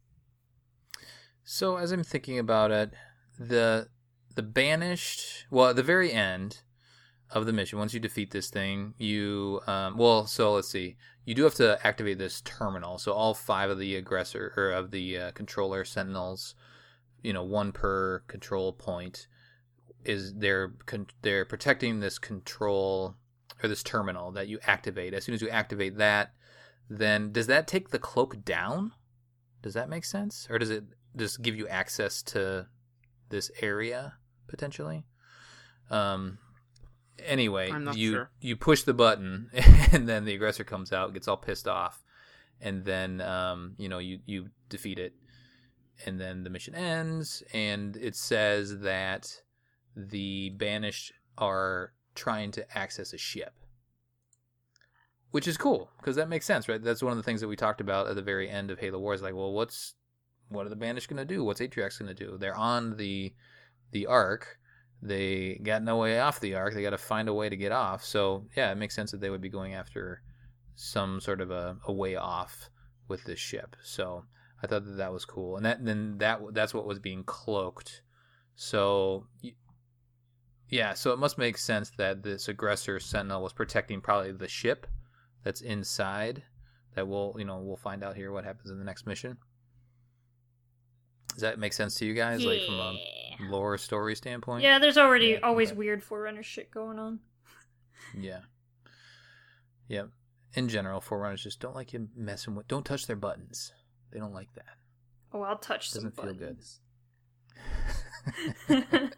So as I'm thinking about it, the banished, well, at the very end of the mission, once you defeat this thing, you so let's see, you do have to activate this terminal. So all 5 of the aggressor or of the controller sentinels, 1 per control point, is they're protecting this control or this terminal that you activate. As soon as you activate that, then does that take the cloak down? Does that make sense? Or does it just give you access to this area, potentially? Anyway, I'm not you sure. you push the button, and then the aggressor comes out, gets all pissed off, and then you defeat it, and then the mission ends, and it says that the Banished are trying to access a ship, which is cool because that makes sense, right? That's one of the things that we talked about at the very end of Halo Wars. Like, well, what are the Banished going to do? What's Atriox going to do? They're on the Ark. They got no way off the Ark. They got to find a way to get off. So yeah, it makes sense that they would be going after some sort of a way off with this ship. So I thought that was cool, and that's what was being cloaked. So yeah, so it must make sense that this aggressor Sentinel was protecting probably the ship that's inside. That we'll find out here what happens in the next mission. Does that make sense to you guys, like from a lore story standpoint? Yeah, there's always weird Forerunner shit going on. Yeah. Yep. In general, Forerunners just don't like you messing with. Don't touch their buttons. They don't like that. Oh, I'll touch Doesn't some feel good. buttons.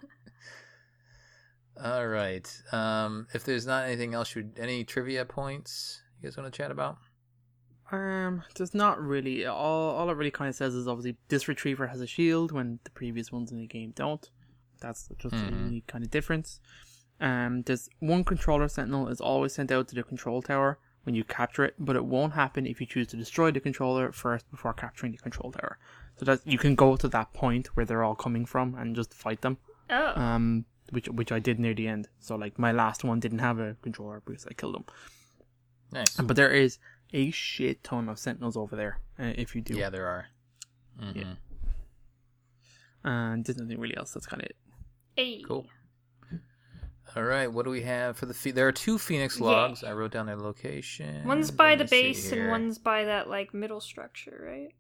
All right. If there's not anything else, any trivia points you guys want to chat about? There's not really. All it really kind of says is obviously this retriever has a shield when the previous ones in the game don't. That's just the only kind of difference. There's one controller Sentinel is always sent out to the control tower when you capture it, but it won't happen if you choose to destroy the controller first before capturing the control tower. So that you can go to that point where they're all coming from and just fight them. Oh. Which I did near the end. So like my last one didn't have a controller because I killed them. Nice. But there is a shit ton of Sentinels over there. If you do. Yeah, there are. Mm-hmm. Yeah. And there's nothing really else. That's kind of it. Hey. Cool. All right, what do we have for the? There are 2 Phoenix logs. I wrote down their location. One's by Let the me see base and here. one's by that like middle structure, right?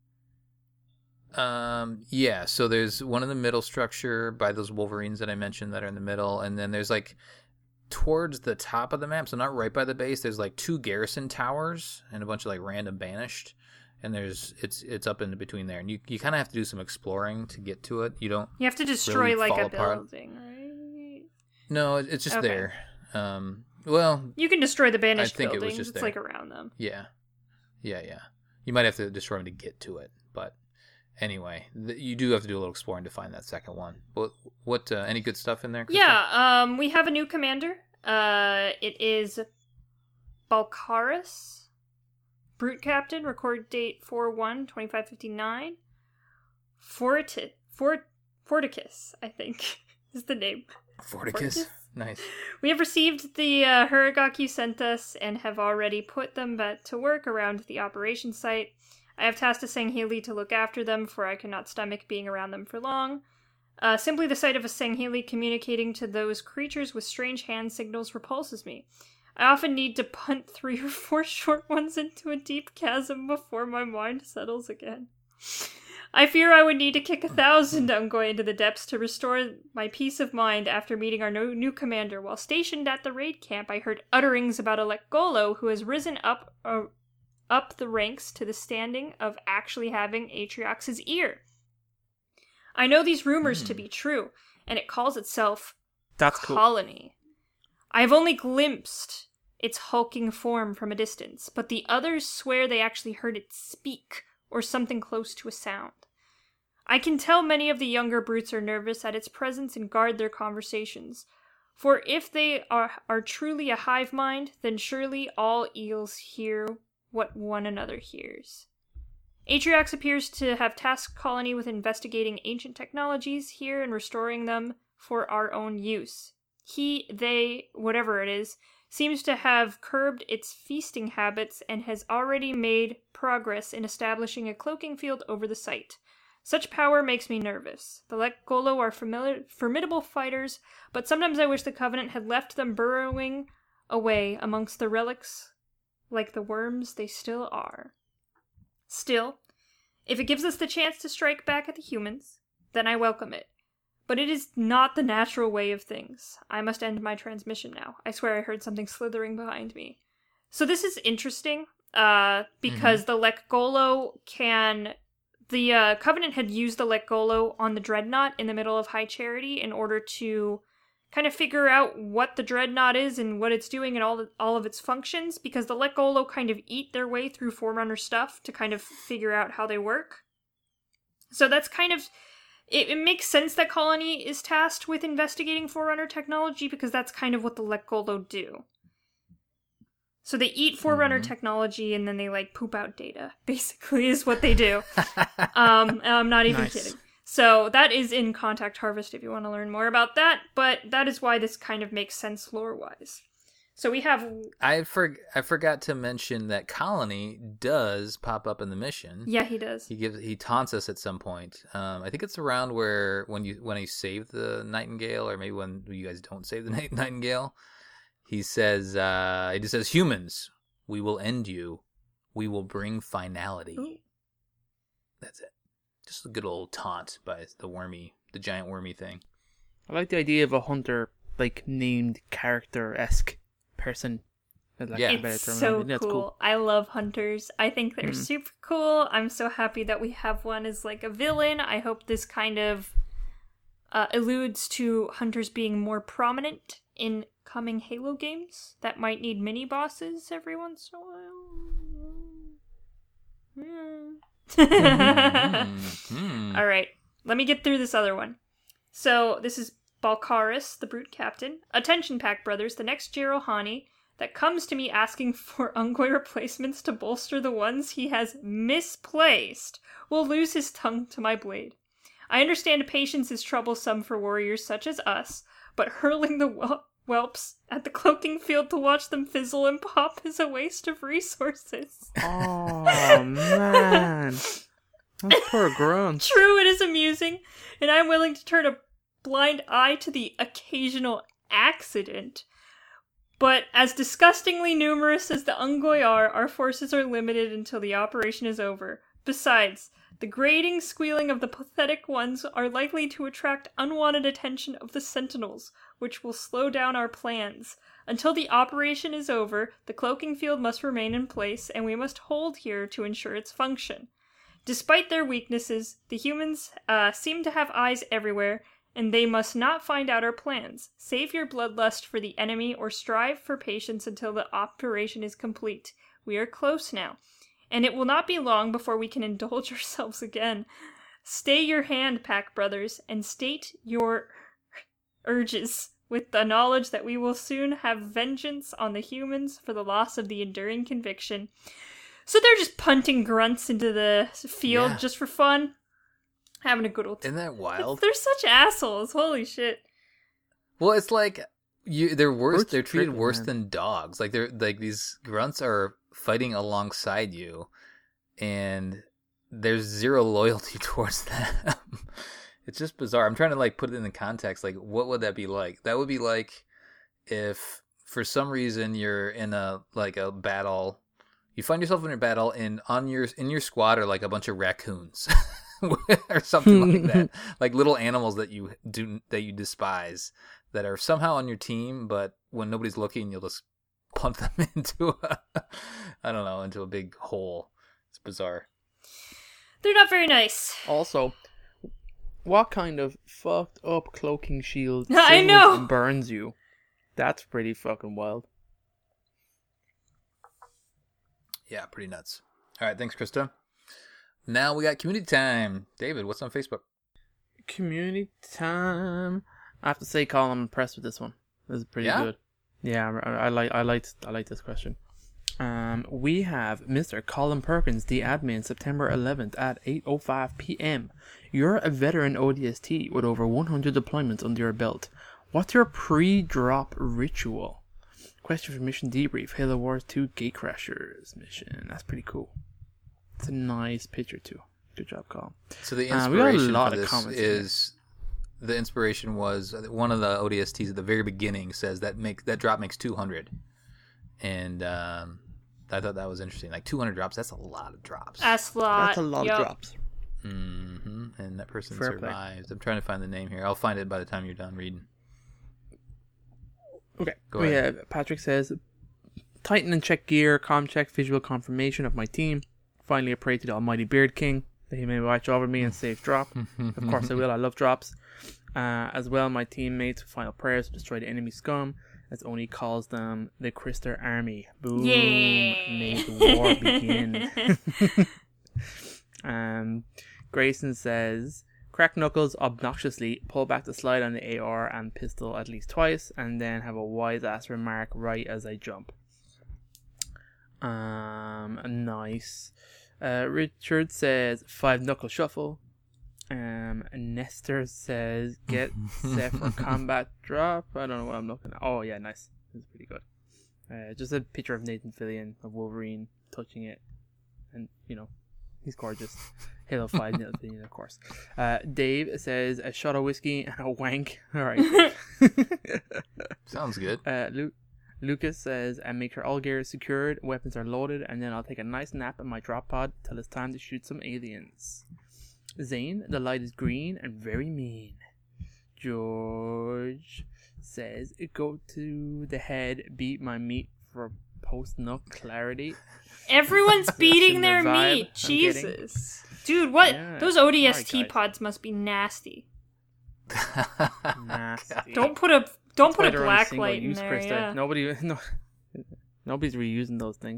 Yeah. So there's one in the middle structure by those Wolverines that I mentioned that are in the middle, and then there's like towards the top of the map, so not right by the base. There's like 2 garrison towers and a bunch of like random Banished, and it's up in between there, and you kind of have to do some exploring to get to it. You don't. You have to destroy really like fall a apart. building, right? No, it's just Okay. there. Well, You can destroy the banished I think it was buildings. just It's there. like around them. yeah. You might have to destroy them to get to it, but anyway, you do have to do a little exploring to find that second one. What any good stuff in there, Krista? Yeah, we have a new commander. It is Balkaris, Brute Captain, record date 4/1/2559. Forticus, I think, is the name. Forticus. Nice. We have received the Hiragaki you sent us and have already put them to work around the operation site. I have tasked a Sangheili to look after them, for I cannot stomach being around them for long. Simply the sight of a Sangheili communicating to those creatures with strange hand signals repulses me. I often need to punt 3 or 4 short ones into a deep chasm before my mind settles again. I fear I would need to kick 1,000 on going into the depths to restore my peace of mind after meeting our new commander. While stationed at the raid camp, I heard utterings about Alec Golo, who has risen up the ranks to the standing of actually having Atriox's ear. I know these rumors to be true, and it calls itself That's cool. Colony. I have only glimpsed its hulking form from a distance, but the others swear they actually heard it speak, or something close to a sound. I can tell many of the younger brutes are nervous at its presence and guard their conversations, for if they are truly a hive mind, then surely all eels hear what one another hears. Atriox appears to have tasked Colony with investigating ancient technologies here and restoring them for our own use. He, they, whatever it is, seems to have curbed its feasting habits and has already made progress in establishing a cloaking field over the site. Such power makes me nervous. The Lek Golo are formidable fighters, but sometimes I wish the Covenant had left them burrowing away amongst the relics like the worms they still are. Still, if it gives us the chance to strike back at the humans, then I welcome it. But it is not the natural way of things. I must end my transmission now. I swear I heard something slithering behind me. So this is interesting. because the Lekgolo can... The Covenant had used the Lekgolo on the Dreadnought in the middle of High Charity in order to kind of figure out what the Dreadnought is and what it's doing and all of its functions, because the Lekgolo kind of eat their way through Forerunner stuff to kind of figure out how they work. So that's kind of... It makes sense that Colony is tasked with investigating Forerunner technology, because that's kind of what the Lekgolo do. So they eat Forerunner technology and then they, like, poop out data, basically, is what they do. I'm not even kidding. So that is in Contact Harvest if you want to learn more about that, but that is why this kind of makes sense lore-wise. So we have... I forgot to mention that Colony does pop up in the mission. Yeah, he does. He taunts us at some point. I think it's around when you save the Nightingale, or maybe when you guys don't save the Nightingale. He says, humans, we will end you. We will bring finality. Ooh. That's it. Just a good old taunt by the giant wormy thing. I like the idea of a hunter, like, named character-esque person. It's so cool. I love hunters. I think they're super cool. I'm so happy that we have one as, like, a villain. I hope this kind of alludes to hunters being more prominent in coming Halo games that might need mini bosses every once in a while. All right, let me get through this other one. So this is Balkaris, the Brute Captain. Attention, Pack Brothers, the next Jirohani that comes to me asking for Ungoi replacements to bolster the ones he has misplaced will lose his tongue to my blade. I understand patience is troublesome for warriors such as us, but hurling the whelps at the cloaking field to watch them fizzle and pop is a waste of resources. Oh, man. Those poor grunts. True, it is amusing, and I'm willing to turn a blind eye to the occasional accident. But as disgustingly numerous as the Ungoi are, our forces are limited until the operation is over. Besides, the grating squealing of the pathetic ones are likely to attract unwanted attention of the Sentinels, which will slow down our plans. Until the operation is over, the cloaking field must remain in place, and we must hold here to ensure its function. Despite their weaknesses, the humans seem to have eyes everywhere, and they must not find out our plans. Save your bloodlust for the enemy or strive for patience until the operation is complete. We are close now, and it will not be long before we can indulge ourselves again. Stay your hand, Pack Brothers, and state your urges with the knowledge that we will soon have vengeance on the humans for the loss of the enduring conviction. So they're just punting grunts into the field just for fun. Having a good old time. Isn't that wild? They're such assholes. Holy shit. Well, it's like they're worse. They're treated worse than dogs. Like these grunts are fighting alongside you, and there's zero loyalty towards them. It's just bizarre. I'm trying to like put it in the context. Like, what would that be like? That would be like if for some reason you're in a battle. You find yourself in a battle, and in your squad are like a bunch of raccoons. Or something like that, like little animals that you despise that are somehow on your team, but when nobody's looking, you'll just punt them into a big hole. It's bizarre. They're not very nice. Also, what kind of fucked up cloaking shield I know and burns you? That's pretty fucking wild. Yeah, pretty nuts. All right, thanks, Krista. Now we got community time. David, what's on Facebook? Community time. I have to say, Colin, I'm impressed with this one. This is pretty good. Yeah, I like this question. We have Mr. Colin Perkins, the admin, September 11th at 8:05 p.m. You're a veteran ODST with over 100 deployments under your belt. What's your pre-drop ritual? Question for Mission Debrief, Halo Wars 2 Gatecrashers mission. That's pretty cool. It's a nice picture too. Good job, Colin. So the inspiration for this is the inspiration was one of the ODSTs at the very beginning says that drop makes 200, and I thought that was interesting. Like 200 drops, that's a lot of drops. That's a lot of drops. Mm-hmm. And that person Fair survives. I'm trying to find the name here. I'll find it by the time you're done reading. Okay. Go ahead. Patrick says, Tighten and check gear, comm check, visual confirmation of my team. Finally, I pray to the almighty Beard King that he may watch over me and safe drop. Of course I will, I love drops. As well, my teammates' final prayers to destroy the enemy scum, as Oni calls them the Krister Army. Boom! May the war begin. Grayson says, crack knuckles obnoxiously, pull back the slide on the AR and pistol at least twice, and then have a wise ass remark right as I jump. Nice. Richard says 5 knuckle shuffle. Nestor says get set for combat drop. I don't know what I'm looking at. Oh yeah, nice. That's pretty good. Just a picture of Nathan Fillion of Wolverine touching it, and you know, he's gorgeous. Halo 5 Nathan Fillion, of course. Dave says a shot of whiskey and a wank. All right. Sounds good. Lucas says, and make sure all gear is secured, weapons are loaded, and then I'll take a nice nap in my drop pod till it's time to shoot some aliens. Zane, the light is green and very mean. George says, go to the head, beat my meat for post-nut clarity. Everyone's beating their meat. Jesus. Dude, what? Yeah. Those ODST pods must be nasty. Nasty. Don't put a black light in there. Yeah. Nobody's reusing those things.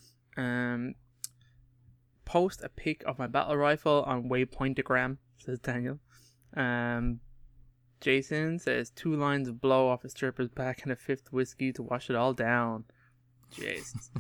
Post a pic of my battle rifle on Waypointogram, says Daniel. Jason says 2 lines of blow off a stripper's back and a 5th whiskey to wash it all down. Jesus.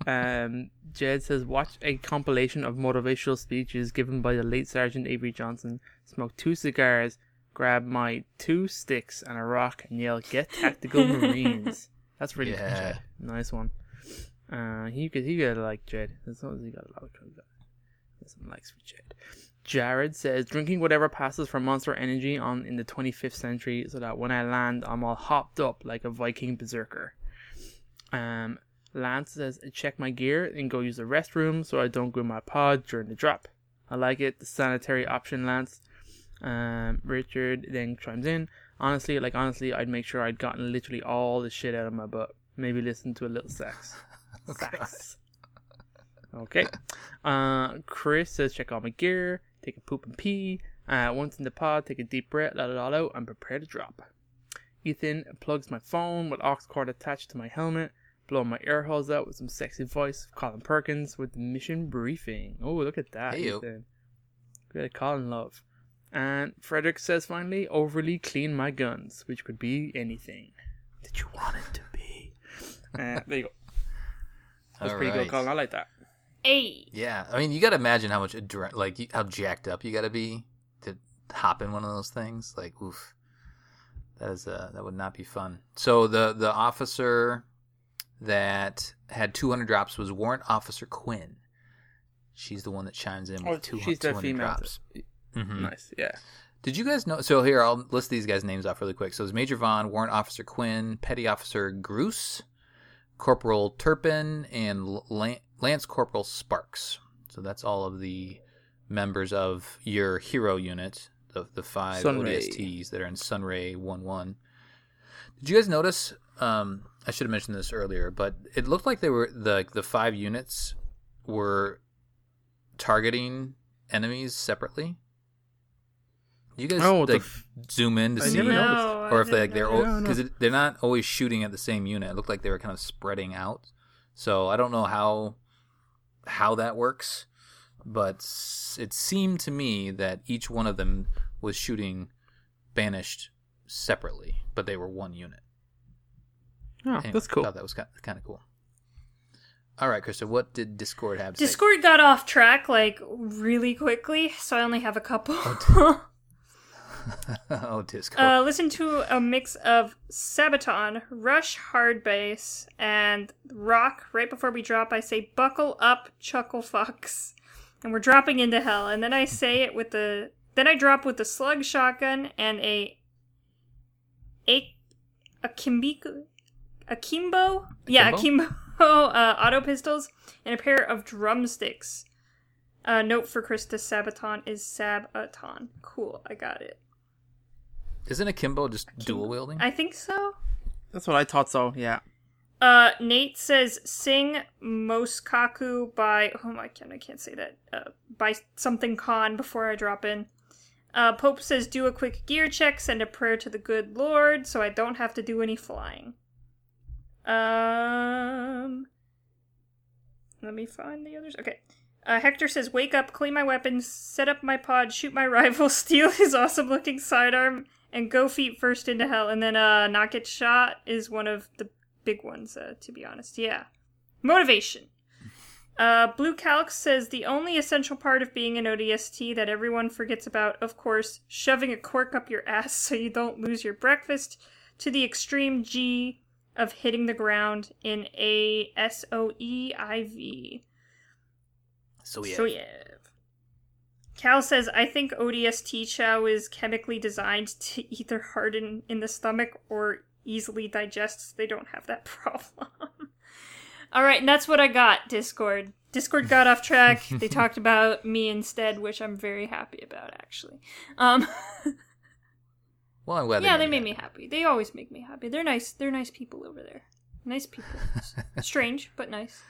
Jed says watch a compilation of motivational speeches given by the late Sergeant Avery Johnson. Smoke 2 cigars. Grab my 2 sticks and a rock and yell, "Get tactical Marines!" That's really good, Jed. Nice one. He got like Jed. As long as he got a lot of some likes for Jed. Jared says drinking whatever passes for Monster Energy in the 25th century, so that when I land, I'm all hopped up like a Viking berserker. Lance says check my gear and go use the restroom so I don't go in my pod during the drop. I like it, the sanitary option, Lance. Richard then chimes in. Honestly, I'd make sure I'd gotten literally all the shit out of my butt. Maybe listen to a little sax. Sax. Okay. Chris says check all my gear, take a poop and pee. Once in the pod, take a deep breath, let it all out, and prepare to drop. Ethan plugs my phone with aux cord attached to my helmet, blow my air holes out with some sexy voice of Colin Perkins with the mission briefing. Oh, look at that, hey, Ethan. Good at Colin love. And Frederick says finally, overly clean my guns, which could be anything that you want it to be. There you go. That's pretty good, Colin. I like that. Hey. Yeah, I mean, you got to imagine how much, how jacked up you got to be to hop in one of those things. Like, oof, that would not be fun. So the officer that had 200 drops was Warrant Officer Quinn. She's the one that chimes in with 200 drops. Mm-hmm. Nice, yeah. Did you guys know? So here, I'll list these guys' names off really quick. So it's Major Vaughn, Warrant Officer Quinn, Petty Officer Gruce, Corporal Turpin, and Lance Corporal Sparks. So that's all of the members of your hero unit, the 5 Sunray ODSTs that are in Sunray 1-1. Did you guys notice? I should have mentioned this earlier, but it looked like they were the 5 units were targeting enemies separately. You guys zoom in to see, or if they're because they're not always shooting at the same unit. It looked like they were kind of spreading out. So I don't know how that works, but it seemed to me that each one of them was shooting Banished separately, but they were one unit. Oh, anyway, that's cool. I thought that was kind of cool. All right, Krista, what did Discord have to say? Discord got off track really quickly, so I only have a couple. Oh, Discord. Listen to a mix of Sabaton, Rush Hard Bass, and Rock. Right before we drop, I say, buckle up, chuckle fucks. And we're dropping into hell. And then I say it with then I drop with the slug shotgun and a Kimbo? Yeah, Kimbo auto pistols and a pair of drumsticks. Note for Krista, Sabaton is Sabaton. Cool, I got it. Isn't Akimbo just dual wielding? I think so. That's what I thought. So yeah. Nate says, sing Moskaku by... Oh my god, I can't say that. By something con before I drop in. Pope says, do a quick gear check, send a prayer to the good Lord, so I don't have to do any flying. Let me find the others. Okay. Hector says, wake up, clean my weapons, set up my pod, shoot my rival, steal his awesome-looking sidearm, and go feet first into hell. And then, not get shot is one of the big ones, to be honest. Yeah. Motivation. Blue Calx says, the only essential part of being an ODST that everyone forgets about, of course, shoving a cork up your ass so you don't lose your breakfast, to the extreme G of hitting the ground in a SOEIV. Soyev. Cal says, I think ODST chow is chemically designed to either harden in the stomach or easily digest. They don't have that problem. Alright, and that's what I got, Discord. Discord got off track. They talked about me instead, which I'm very happy about, actually. Well, I'm glad yeah, they made me happy. They always make me happy. They're nice. They're nice people over there. Nice people. Strange, but nice.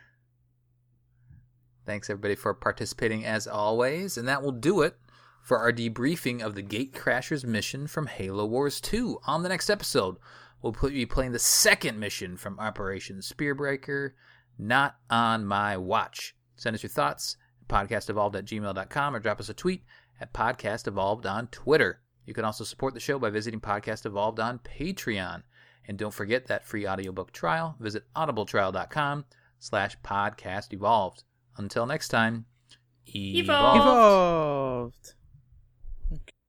Thanks, everybody, for participating as always. And that will do it for our debriefing of the Gatecrashers mission from Halo Wars 2. On the next episode, we'll be playing the second mission from Operation Spearbreaker, Not on My Watch. Send us your thoughts at podcastevolved@gmail.com or drop us a tweet at podcastevolved on Twitter. You can also support the show by visiting Podcast Evolved on Patreon. And don't forget that free audiobook trial. Visit audibletrial.com/podcastevolved. Until next time, evolved. Evolved. Okay.